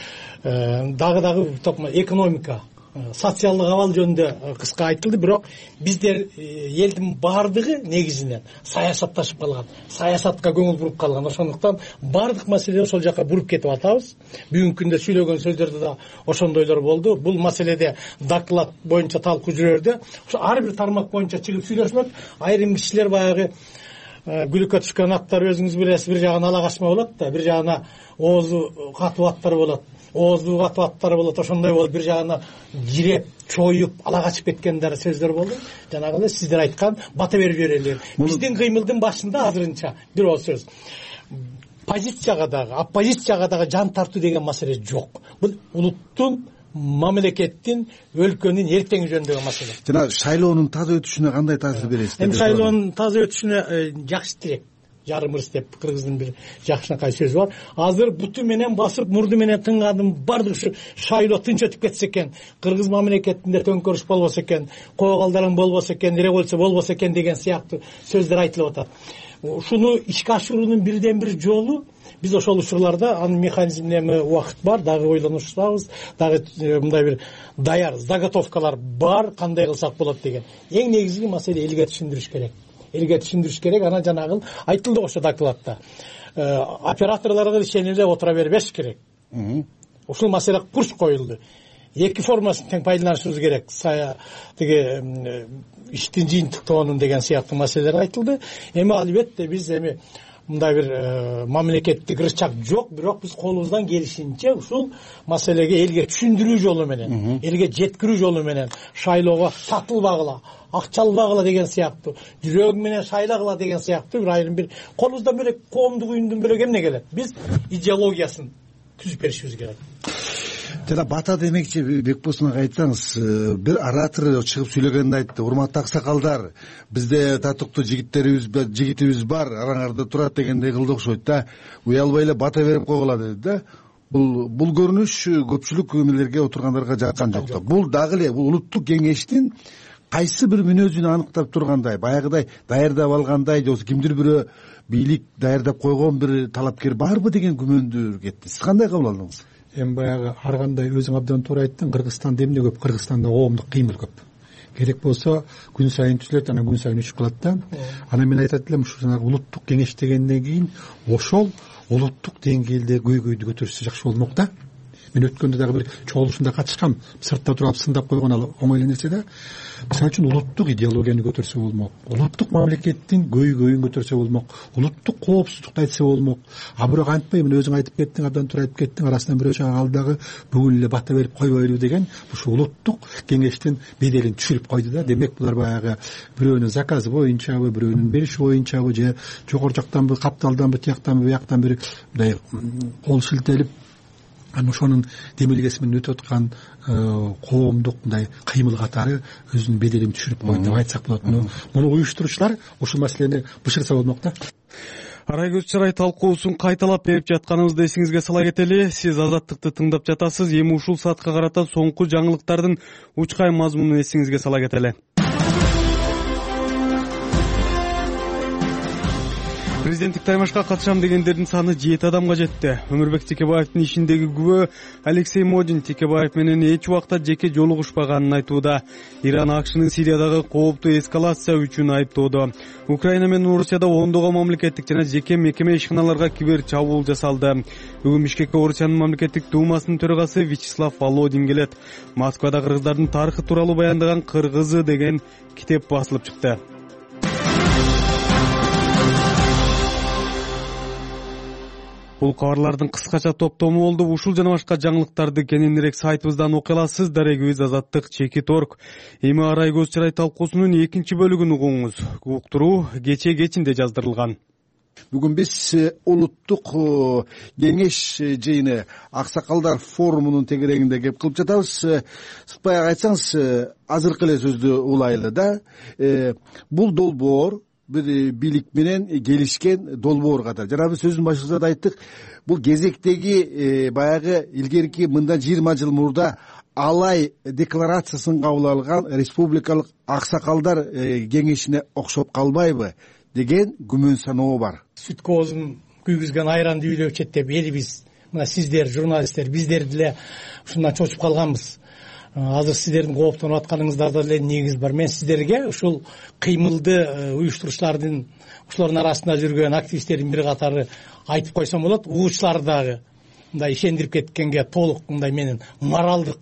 Дагы экономика, социалдык абал жөнүндө кыска айтылды, бирок биздер элдин баардыгы негизинен саясатташып калган, саясатка көңүл буруп калган. Ошондуктан баардык маселе ошол жака буруп кетип атабыз. Бүгүнкү күндө сүйлөгөн сөздөрдө да ошондойлор болду. Бул маселеде доклад боюнча талкуу жүрөрдө ар бир тармак боюнча чыгып сүйлөшмөк. Айрым кишилер баягы гүлүккө түшкөн аттар өзүңүз билесиз, бир жагына ала качма болот да, бир жагына оозу катуу аттар болот. Оозу катуу аттар болот, ошондой болуп бир жагына жиреп, чоюп, ала качып кеткендер сөздөр болду. Жанагы эле сиздер айткан бата берип жиберелер. Биздин кыймылдын башында азырынча бир ооз сөз. Позицияга дагы, оппозицияга дагы жан тартуу деген маселе жок. Бул улуттун, мамлекеттин, өлкөнүн эртеңи жөнүндөгү маселе. Жана шайлоонун таза өтүшүнө кандай таасир бересиз? Эми шайлоонун таза өтүшүнө жакшы тилек. Жарым ырыс деп кыргыздын бир жакшынакай сөзү бар. Азыр буту менен басып, мурду менен тыңгадым, бардык ушу шайлоо тынч өтүп кетсе экен, кыргыз мамлекетинде төңкөрүш болбосо экен, коогалдарың болбосо экен, революция болбосо экен деген сыяктуу сөздөр айтылып атат. Ушуну ишке ашыруунун бирден бир жолу биз ошол учурларда анын механизмине убакыт бар, дагы ойлонушабыз, дагы мындай бир даяр заготовкалар бар, кандай кылсак болот деген. Эң негизги маселе элге түшүндүрүш керек. Элге түшүндүрүш керек. Анан жанагы айтылды ошо докладта. Операторлорго ишенип эле отура бербеш керек. Ушул маселе курч коюлду. Эки формасын тең пайдаланышыбыз керек. Тиги иштин жыйынтыктоонун деген сыяктуу маселелер айтылды. Эми албетте биз эми мындай бир мамлекеттик рычаг жок, бирок биз колубуздан келишинче ушул маселеге элге түшүндүрүү жолу менен, элге жеткирүү жолу менен шайлоого сатылбагыла, акча албагыла деген сыяктуу, жүрөгүң менен шайлагыла деген сыяктуу бир айрым бир колубуздан бөлөк, коомдук уюмдун бөлөк эмне келет? Биз идеологиясын түзүп беришибиз керек. Жана бата демекчи Бекбосун айтсаңыз, бир оратор чыгып сүйлөгөндө айтты: урматтуу аксакалдар, бизде татыктуу жигитибиз бар, араңарда турат дегендей кылды окшойт да. Уялбай эле бата берип койгула деди да. Бул көрүнүш көпчүлүк эмелерге отургандарга жаккан жок да. Бул дагы эле улуттук кеңештин кайсы бир мүнөзүн аныктап тургандай, баягыдай даярдап алгандай же болбосо кимдир бирөө бийлик даярдап койгон бир талапкер барбы деген күмөндүр кетти. Сиз кандай кабыл алдыңыз? Эми баягы ар кандай өзүң абдан туура айттың, Кыргызстанда эмне көп? Кыргызстанда коомдук кыймыл көп. Керек болсо күн сайын түзүлөт, анан күн сайын учуп калат да. Анан мен айтат элем, ушу улуттук кеңеш дегенден кийин ошол улуттук деңгээлде көйгөйдү көтөрүшсө жакшы болмок да. Мен өткөндө дагы бир чогулушунда катышкам, сыртта туруп сындап койгон ал оңой эле нерсе да. Мисалы үчүн улуттук идеологияны көтөрсө болмок, улуттук мамлекеттин көйгөйүн көтөрсө болмок, улуттук коопсуздукту айтса болмок. А бирок антпай, мына өзүң айтып кеттиң, абдан туура айтып кеттиң, арасынан бирөө чыга калды дагы бүгүн эле бата берип койбойлу деген ушу улуттук кеңештин беделин түшүрүп койду да. Демек булар баягы бирөөнүн заказы боюнчабы, бирөөнүн бериши боюнчабы же жогору жактанбы, капталданбы, тияктанбы, бияктан бир мындай кол шилтелип анан ошонун демилгеси менен өтүп аткан коомдук мындай кыймыл катары өзүнүн беделин түшүрүп койду деп айтсак болот. Муну уюштуруучулар ушул маселени бышырса болмок да. Арайгөз Чарай талкуусун кайталап берип жатканыбызды эсиңизге сала кетели. Сиз Азаттыкты тыңдап жатасыз. Эми ушул саатка карата соңку жаңылыктардын учкай мазмунун эсиңизге сала кетели. Президенттик таймашка катышам дегендердин саны 7 адамга жетти. Өмүрбек Текебаевдин ишиндеги күбө Алексей Модин Текебаев менен эч убакта жеке жолугушпаганын айтууда. Иран АКШнын Сириядагы кооптуу эскалация үчүн айыптоодо. Украина менен Орусияда ондогон мамлекеттик жана жеке мекеме ишканаларга кибер чабуул жасалды. Бүгүн Бишкекке Орусиянын мамлекеттик думасынын төрагасы Вячеслав Володин келет. Москвада кыргыздардын тарыхы тууралуу баяндаган «Кыргызы» деген китеп басылып чыкты. Бул кабарлардын кыскача топтому болду. Ушул жана башка жаңылыктарды кененирээк сайтыбыздан окуй аласыз. Дарегибиз Азаттык.org. Эми Арайгөз Чарай талкуусунун экинчи бөлүгүн угуңуз. Уктуруу кече-кечинде жаздырылган. Бүгүн биз улуттук кеңеш жыйыны аксакалдар форумунун тегерегинде кеп кылып жатабыз. Сыпайы айтсаңыз, азыркы эле сөздү улайлы да. Бул долбоор бир бийлик менен келишкен долбоор катары. Жана биз сөздүн башында да айттык, бул кезектеги баягы илгерки мындан 20 жыл мурда Алай декларациясын кабыл алган республикалык аксакалдар кеңешине окшоп калбайбы деген күмөн саноо бар. Сүт коозун күйгүзгөн айранды үйлөп чет деп элибиз, мына сиздер журналисттер, биздер деле ушундан чочуп калганбыз. Азыр сиздердин кооптонуп атканыңыздарда эле негиз бар. Мен сиздерге ушул кыймылды уюштуруучулардын, ушулардын арасында жүргөн активисттердин бир катары айтып койсом болот. Угуучулар дагы мындай ишендирип кеткенге толук мындай менин моралдык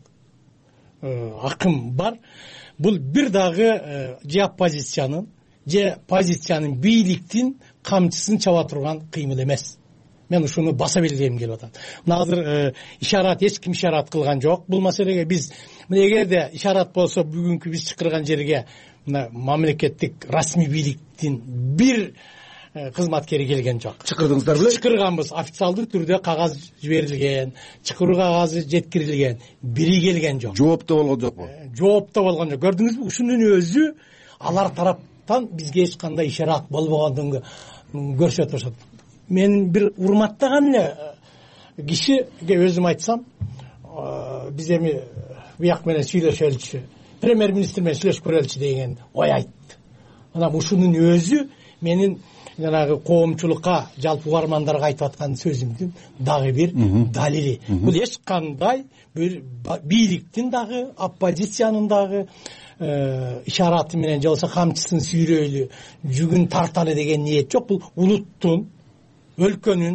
акым бар. Бул бир дагы же оппозициянын, же позициянын, бийликтин камчысын чаба турган кыймыл эмес. Мен ушуну баса белгилегим келип атат. Мына азыр ишарат, эч ким ишарат кылган жок бул маселеге. Биз эгерде ишарат болсо, бүгүнкү биз чакырган жерге мына мамлекеттик расмий бийликтин бир кызматкери келген жок. Чакырдыңыздар беле? Чакырганбыз, официалдуу түрдө кагаз жиберилген, чакыруу кагазы жеткирилген, бири келген жок. Жоопто болгон жокпу? Жоопто болгон жок. Көрдүңүзбү? Ушунун өзү алар тараптан бизге эч кандай ишарат болбогондугун көрсөтүп атат. Мен бир урматтаган эле кишиге өзүм айтсам, биз эми бияк менен сүйлөшөлүчү, премьер-министр менен сүйлөшүп көрөлүчү деген ой айтты. Анан ушунун өзү менин жанагы коомчулукка, жалпы угармандарга айтып аткан сөзүмдүн дагы бир далили. Бул эч кандай бир бийликтин дагы, оппозициянын дагы ишараты менен же болбосо камчысын сүйрөйлү, жүгүн тарталы деген ниет жок. Бул улуттун, өлкөнүн,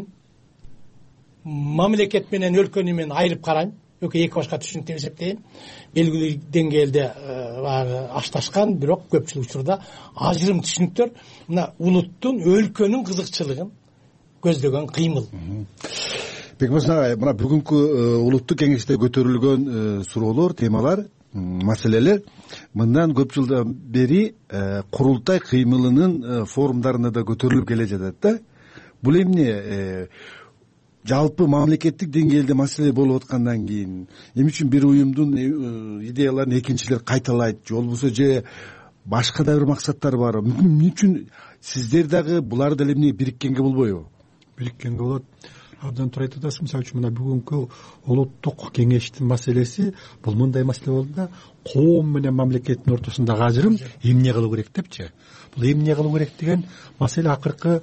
мамлекет менен өлкөнү менен айырып карайм. Эки башка түшүнүк деп эсептейм. Белгилүү деңгээлде ашташкан, бирок көпчүлүк учурда ажырым түшүнүктөр мына улуттун, өлкөнүн кызыкчылыгын көздөгөн кыймыл. Бекмырза агай, мына бүгүнкү улуттук кеңеште көтөрүлгөн суроолор, темалар, маселелер мындан көп жылдан бери курултай кыймылынын форумдарында да көтөрүлүп келе жатат да. Бул эмне жалпы мамлекеттик деңгээлде маселе болуп аткандан кийин эмне үчүн бир уюмдун идеяларын экинчилер кайталайт, же болбосо же башка да бир максаттар бар? Эмне үчүн сиздер дагы булар деле эмне бириккенге болбойбу? Бириккенге болот. абдан туура айтып атасыз. Мисалы үчүн мына бүгүнкү улуттук кеңештин маселеси бул мындай маселе болду да, коом менен мамлекеттин ортосундагы ажырым эмне кылуу керек депчи. Бул эмне кылуу керек деген маселе акыркы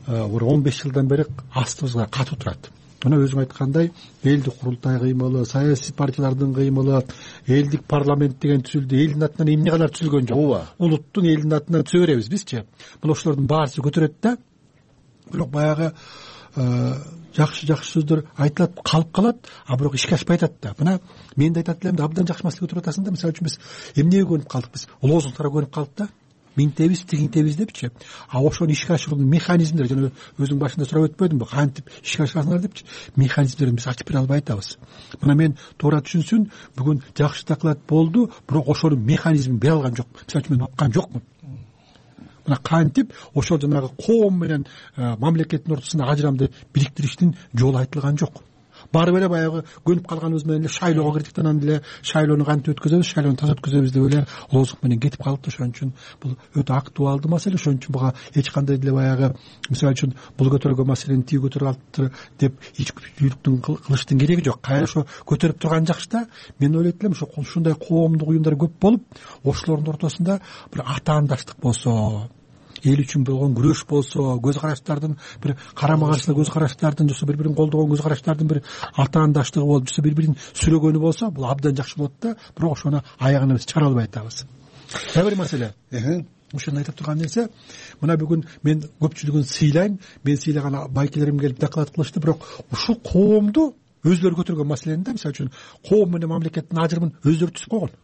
15 жылдан бери астыбызга катуу турат. Мына өзүң айткандай, элдик курултай кыймылы, саясий партиялардын кыймылы, элдик парламент деген түзүлдү. Элдин атынан эмне калар түзүлгөн жок. Улуттун элдин атынан түзө беребиз бизчи. Бул ошолордун баарысы көтөрөт да. Бирок баягы жакшы сөздөр айтылат, калып калат, а бирок ишке ашпай атат да. Мына мен да айтат элем да, абдан жакшы маселе көтөрүп атасың да. Мисалы үчүн биз эмнеге көнүп калдык? Биз лозунгтарга көнүп калдык да. Минтебиз, тигинтебиз депчи. А ошону ишке ашыруунун механизмдери, жана өзүң башында сурап өтпөдүңбү, кантип ишке ашырасыңар депчи. Механизмдерин биз ачып бере албай атабыз. Мына мен туура түшүнсүн, бүгүн жакшы доклад болду, бирок ошонун механизмин бере алган жок. Мисалы үчүн мен оккан жокмун. Мына кантип ошол жанагы коом менен мамлекеттин ортосунда ажырамды бириктириштин жолу айтылган жок. Барып эле баягы көнүп калганыбыз менен эле шайлоого кирдик, анан эле шайлоону кантип өткөзөбүз, шайлоону таза өткөзөбүз деп эле лозунг менен кетип калыпты. Ошон үчүн бул өтө актуалдуу маселе. Ошон үчүн буга эч кандай деле баягы мисалы үчүн бул көтөргөн маселени тиги көтөрүп алыптыр деп эч күчтүүлүктүн кылыштын кереги жок. Кайра ошо көтөрүп турган жакшы да. Мен ойлойт элем ошо ушундай коомдук уюмдар көп болуп, ошолордун ортосунда бир атаандаштык болсо, эл үчүн болгон күрөш болсо, көз караштардын бир карама каршы көз караштардын, жоксо бири бирин колдогон көз караштардын бир атаандаштыгы болуп, жоксо бири бирин сүрөгөнү болсо, бул абдан жакшы болот да. Бирок ошону аягына биз чыгара албай атабыз. Дагы бир маселе. Ошону айтып турган нерсе, мына бүгүн мен көпчүлүгүн сыйлайм, мен сыйлаган байкелерим келип доклад кылышты, бирок ушул коомду өзлөрү көтөргөн маселени да, мисалы үчүн коом менен мамлекеттин ажырымын өзлөрү түзүп койгон.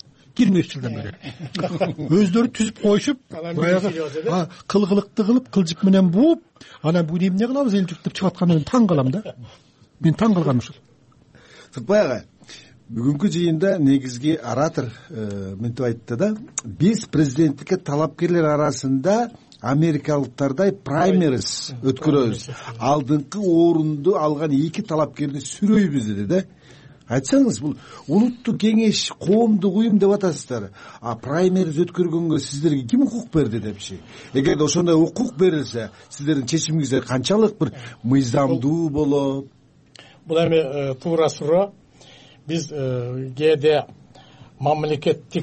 25 жылдан бери өздөрү түзүп коюшуп, баягы кылгылыкты кылып, кылжып менен бууп, анан бүгүн эмне кылабыз эл журт деп чыгып атканына таң калам да. Мен таң калганым ушул. Сыртбай ага, бүгүнкү жыйында негизги оратор мынтип айтты да, биз президенттикке талапкерлер арасында америкалыктардай праймериз өткөрөбүз. Алдыңкы орунду алган 2 талапкерди сүрөйбүз деди да. Айтсаңыз, бул улуттук кеңеш, коомдук уюм деп атасыздар. А праймериз өткөргөнгө сиздерге ким укук берди депчи? Эгерде ошондой укук берилсе, сиздердин чечимиңиздер канчалык бир мыйзамдуу болот? Бул эми туура суроо. Биз кээде мамлекеттик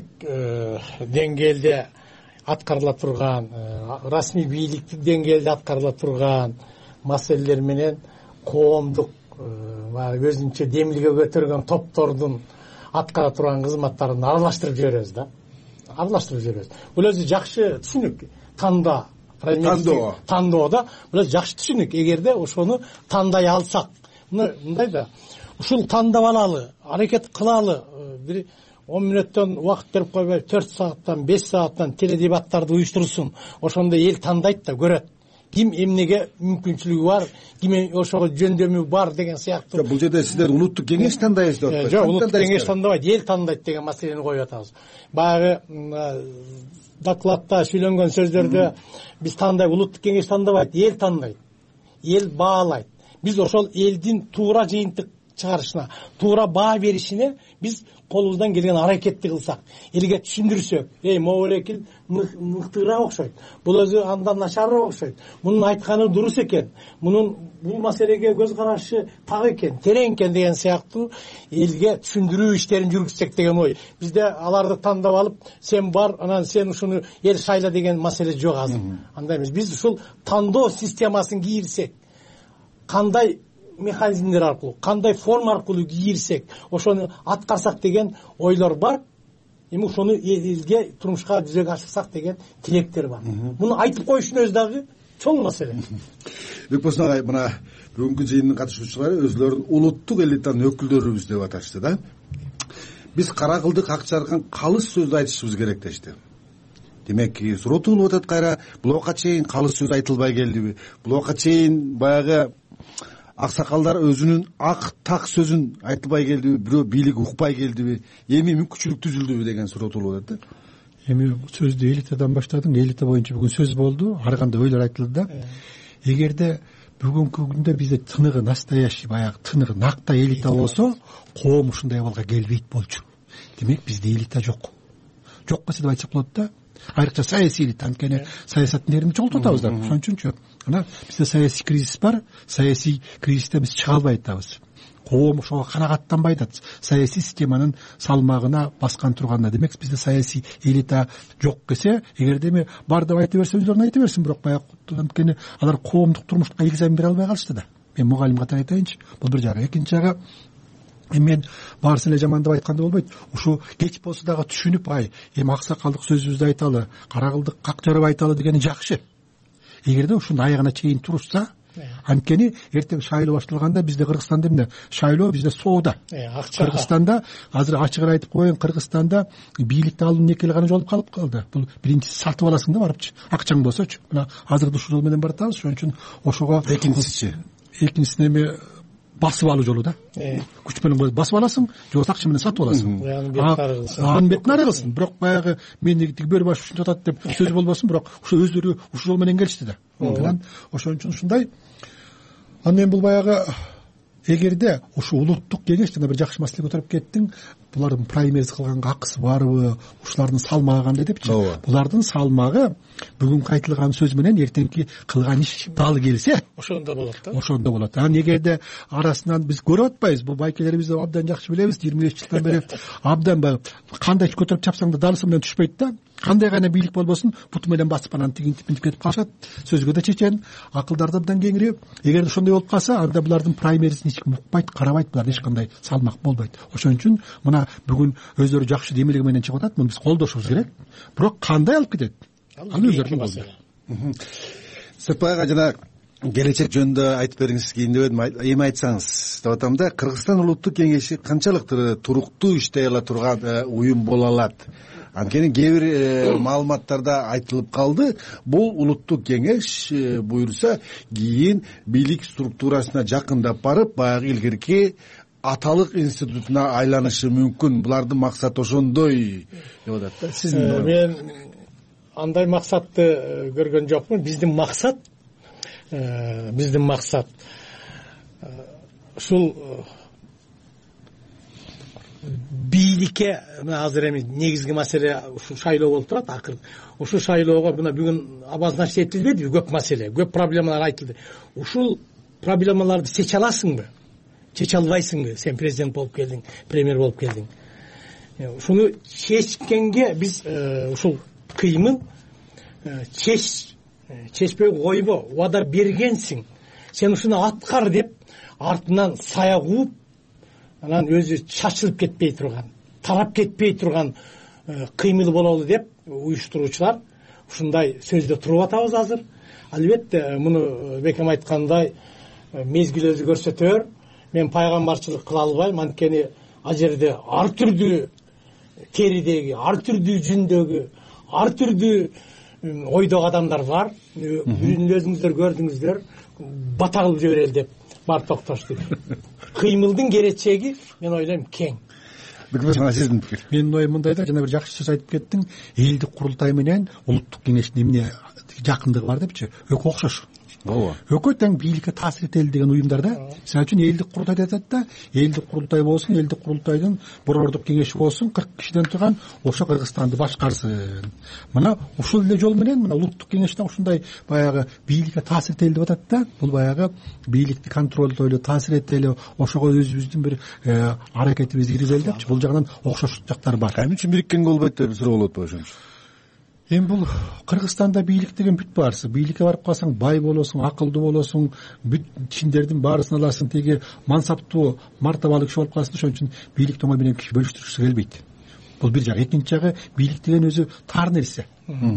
деңгээлде аткарыла турган, расмий бийликтик деңгээлде аткарыла турган маселелер менен коомдук өзүнчө демилге көтөргөн топтордун аткара турган кызматтарын аралаштырып жиберебиз да. Аралаштырып жиберебиз. Бул өзү жакшы түшүнүк. Тандоо да. Бул жакшы түшүнүк. Эгерде ошону тандай алсак, мындай да. Ушул тандап алалы, аракет кылалы. Бир 10 мүнөттөн убакыт берип койбой, 4 сааттан, 5 сааттан теледебаттарды уюштурсун. Ошондо эл тандайт да, көрөт. Ким эмнеге мүмкүнчүлүгү бар, ким ошого жөндөмү бар деген сыяктуу. Бул жерде сиздер улуттук кеңеш тандайсыз деп атпайсызбы? Жок, улуттук кеңеш тандабайт, эл тандайт деген маселени коюп атабыз. Баягы докладта сүйлөнгөн сөздөрдө биз тандай, улуттук кеңеш тандабайт, эл тандайт. Эл баалайт. Биз ошол элдин туура жыйынтык чыгарышына, туура баа беришине биз колубуздан келген аракетти кылсак, элге түшүндүрсөк, могу экил мыктыраак окшойт, бул өзү андан начарыраак окшойт, мунун айтканы дурус экен, бул маселеге көз карашы так экен, терең экен деген сыяктуу элге түшүндүрүү иштерин жүргүзсек деген ой. Бизде аларды тандап алып, сен бар, анан сен ушуну эл шайла деген маселе жок азыр. Андай эмес. Биз ушул тандоо системасын кийирсек, кандай механизмдер аркылуу, кандай форма аркылуу кийирсек, ошону аткарсак деген ойлор бар. Эми ошону элге турмушка жүзөгө ашырсак деген тилектер бар. Муну айтып коюштун өзү дагы чоң маселе. Бекбосын агай, мына бүгүнкү жыйындын катышуучулары өзлөрүн улуттук элитанын өкүлдөрүбүз деп аташты да. Биз кара кылдык ак жарган калыс сөздү айтышыбыз керек дешти. Демек, суроо туулуп атат кайра, бул убакка чейин калыс сөз айтылбай келдиби? Бул убакка чейин баягы аксакалдар өзүнүн ак так сөзүн айтылбай келдиби, бирөө бийлик укпай келдиби, эми мүмкүнчүлүк түзүлдүбү деген суроо туулуп атат да. Эми сөздү элитадан баштадың, элита боюнча бүгүн сөз болду, ар кандай ойлор айтылды да. Эгерде бүгүнкү күндө бизде тыныгы настоящий, баягы тыныгы накта элита болсо, коом ушундай абалга келбейт болчу. Демек бизде элита жок. Жок нерсе деп айтсак болот да. Айрыкча саясий элита, анткени саясаттын нервин чогултуп атабыз да. Ошон үчүнчү мына бизде саясий кризис бар, саясий кризистен биз чыга албай атабыз. Коом ошого канагаттанбай атат. Саясий системанын салмагына баскан турганда, демек бизде саясий элита жок келсе, эгерде эми бар деп айта берсе өздөрүн айта берсин, бирок баягы анткени алар коомдук турмушка экзамен бере албай калышты да. Мен мугалим катары айтайынчы, бул бир жагы. Экинчи жагы, мен баарысын эле жаман деп айтканда болбойт. Ушу кеч болсо дагы түшүнүп, эми аксакалдык сөзүбүздү айталы, кара кылдык как жарып айталы дегени жакшы. Эгерде ушунун аягына чейин турушса, анткени эртең шайлоо башталганда бизде Кыргызстанда эмне? Шайлоо бизде соода. Кыргызстанда азыр ачыгыраак айтып коеюн, Кыргызстанда бийликти алуу экели гана жол калып калды. Бул биринчиси сатып аласың да барыпчы, акчаң болсочу. Мына азыр ушул жол менен баратабыз, ошон үчүн ошого экинчиси эми басып алуу жолу да. Күч менен басып аласың, же акча менен сатып аласың. Анын бетин ары кылсын. Бирок баягы мен бөр баш ушинтип атат деп сөз болбосун, бирок ошо өздөрү ушул жол менен келишти да. Ошон үчүн ушундай. Анан бул баягы эгерде ушу улуттук кеңеш жана бир жакшы маселе көтөрүп кеттиң, булардын праймериз кылганга акысы барбы, ушулардын салмагы кандай депчи? Булардын салмагы бүгүнкү айтылган сөз менен эртеңки кылган иш дал келсе, ошондо болот да. Ошондо болот. Анан эгерде арасынан биз көрүп атпайбыз, бул байкелерибизди абдан жакшы билебиз, 25 жылдан бери абдан кандай көтөрүп чапсаң да далысы менен түшпөйт да. Кандай гана бийлик болбосун, буту менен басып анан тигинтип кетип калышат. Сөзгө да чечен, акылдарды абдан кеңири. Эгер ошондой болуп калса, анда булардын праймерисин эч ким укпайт, карабайт, буларда эч кандай салмак болбойт. Ошон үчүн мына бүгүн өздөрү жакшы демилеги менен чыгып атат, муну биз колдошубуз керек. Бирок кандай алып кетет? Ал өздөрүнүн маселе. Сыртбайга жана келечек жөнүндө айтып бериңиз, кийин деп едим, эми айтсаңыз деп атам да. Кыргызстан улуттук кеңеши канчалык туруктуу иштей ала турган уюм боло алат? Анткени кээ бир маалыматтарда айтылып калды, бул улуттук кеңеш буюрса кийин бийлик структурасына жакындап барып, баягы илгирки аталык институтуна айланышы мүмкүн. Булардын максаты ошондой деп атат да. Сиздин мен андай максатты көргөн жокмун. Биздин максат ушул бийликке, мына азыр эми негизги маселе ушу шайлоо болуп турат. Акыр ушу шайлоого мына бүгүн обозначить этилбедиби? Көп маселе, көп проблемалар айтылды. Ушул проблемаларды чече аласыңбы? Чече албайсыңбы? Сен президент болуп келдиң, премьер болуп келдиң. Ушуну чечкенге биз ушул кыймыл чечпей койбо, убада бергенсиң. Сен ушуну аткар деп артынан сая кууп, анан өзү чачылып кетпей турган, тарап кетпей турган кыймыл бололу деп уюштуруучулар ушундай сөздө туруп атабыз азыр. Албетте муну бекем айткандай мезгил өзү көрсөтөр. Мен пайгамбарчылык кыла албайм, анткени ал жерде ар түрдүү теридеги, ар түрдүү жүндөгү, ар түрдүү ойдогу адамдар бар. Бирин өзүңүздөр көрдүңүздөр, бата кылып жиберели деп барып токтошту. Кыймылдын келечеги мен ойлойм кең. Сиздин пикир? Менин оюм мындай да, жана бир жакшы сөз айтып кеттиң. Элдик курултай менен улуттук кеңештин эмне жакындыгы бар депчи? Экөө окшош. Экөө тең бийликке таасир этели деген уюмдарда, мисалы үчүн элдик курултай деп атат да, элдик курултай болсун, элдик курултайдын борбордук кеңеши болсун, 40 кишиден турган, ошо Кыргызстанды башкарсын. Мына ушул эле жол менен мына улуттук кеңеште ушундай баягы бийликке таасир этели деп атат да, бул баягы бийликти контролдойлу, таасир этели, ошого өзүбүздүн бир аракетибизди киргизели депчи. Бул жагынан окшоштук жактары бар. Эмне үчүн бириккенге болбойт деп суроо болот ошон үчүн. Эми бул Кыргызстанда бийлик деген бүт баарысы. Бийликке барып калсаң, бай болосуң, акылдуу болосуң, бүт ишиндердин баарысын аласың, теги мансаптуу, мартабалуу киши болуп каласың. Ошон үчүн бийликти оңой менен киши бөлүштүргүсү келбейт. Бул бир жагы. Экинчи жагы, бийлик деген өзү тар нерсе.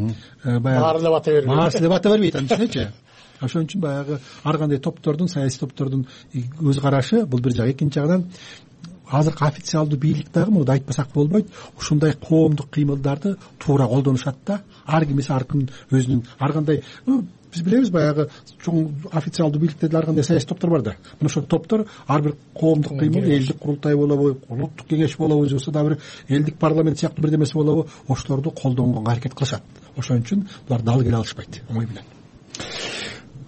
Баары бата бербейт. Баары бата бербейт, анткечи. Ошон үчүн баягы ар кандай топтордун, саясий топтордун өз карашы бул бир жагы. Экинчи жагынан азыркы официалдуу бийлик дагы муну айтпасак болбойт. Ушундай коомдук кыймылдарды туура колдонушат да. Ар ким ар ким өзүнүн ар кандай биз билебиз баягы чоң официалдуу бийликте ар кандай саясий топтор бар да. Мына ошол топтор ар бир коомдук кыймыл, элдик курултай болобу, улуттук кеңеш болобу, же болбосо дагы бир элдик парламент сыяктуу бирдемеси болобу, ошолорду колдонгонго аракет кылышат. Ошон үчүн булар дал келе алышпайт оңой менен.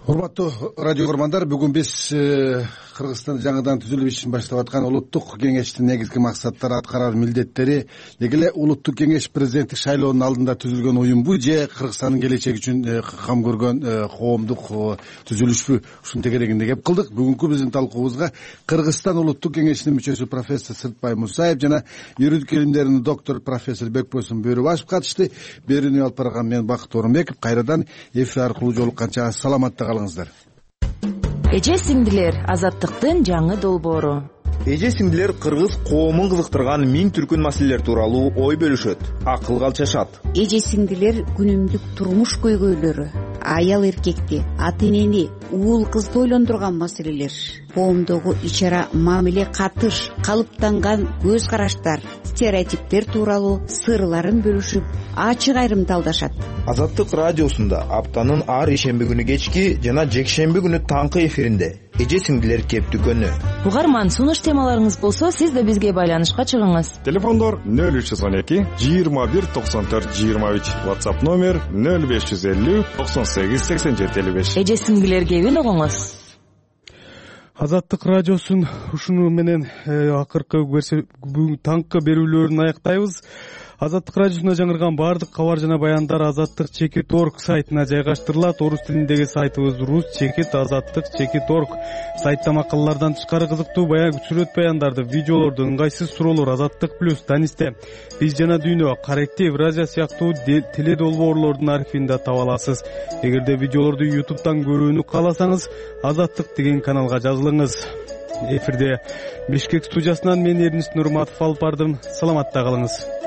урматтуу радио көрмандар, бүгүн биз Кыргызстан жаңыдан түзүлүп ишин баштап аткан улуттук кеңештин негизги максаттары, аткарар милдеттери, деги эле улуттук кеңеш президенттик шайлоонун алдында түзүлгөн уюмбу же Кыргызстандын келечеги үчүн кам көргөн коомдук түзүлүшпү, ушунун тегерегинде кеп кылдык. Бүгүнкү биздин талкуубузга Кыргызстан улуттук кеңешинин мүчөсү профессор Сыртбай Мусаев жана юридика илимдеринин доктору профессор Бекбосун Бөрүбашев катышты. Берүүнү алып барган мен Бакыт Орунбеков. Кайрадан эфир аркылуу жолукканча саламатта калыңыздар. Эже сиңдилер, азаттыктын жаңы долбоору. Эже сиңдилер кыргыз коомун кызыктырган миң түркүн маселелер тууралуу ой бөлүшөт, акыл алчашат. Эже сиңдилер күнүмдүк турмуш көйгөйлөрү, аял эркекти, ата энени, уул кызды ойлондурган маселелер, коомдогу ичара мамиле катыш, калыптанган көз караштар, стереотиптер тууралуу сырларын бөлүшүп, ачык айрымдалдашат. Азаттык радиосунда аптанын ар ишемби күнү кечки жана жекшемби күнү таңкы эфиринде эже сиңдилер кептүкөнү. Угарман, сунуш темаларыңыз болсо, сиз да бизге байланышка чыгыңыз. Телефондор 0312 21 94 23, WhatsApp номер 0550 98 87 55. Эже сиңдилер кебин угуңуз. Азаттык радиосун ушуну менен акыркы таңкы берүүлөрүн аяктайбыз. Азаттык радиосуна жаңырган баардык кабар жана баяндар azattik.org сайтына жайгаштырылат. Орус тилиндеги сайтыбыз rus.azattik.org. Сайтта макалалардан тышкары кызыктуу сүрөт баяндарды, видеолорду, ыңгайсыз суроолор Азаттык плюс Данисте, Биз жана дүйнө, Каректи, Евразия сыяктуу теле долбоорлордун архивинде таба аласыз. Эгерде видеолорду YouTube'дан көрүүнү кааласаңыз, Азаттык деген каналга жазылыңыз. Эфирде Бишкек студиясынан мен Эрнис Нурматов алып бардым. Саламатта калыңыз.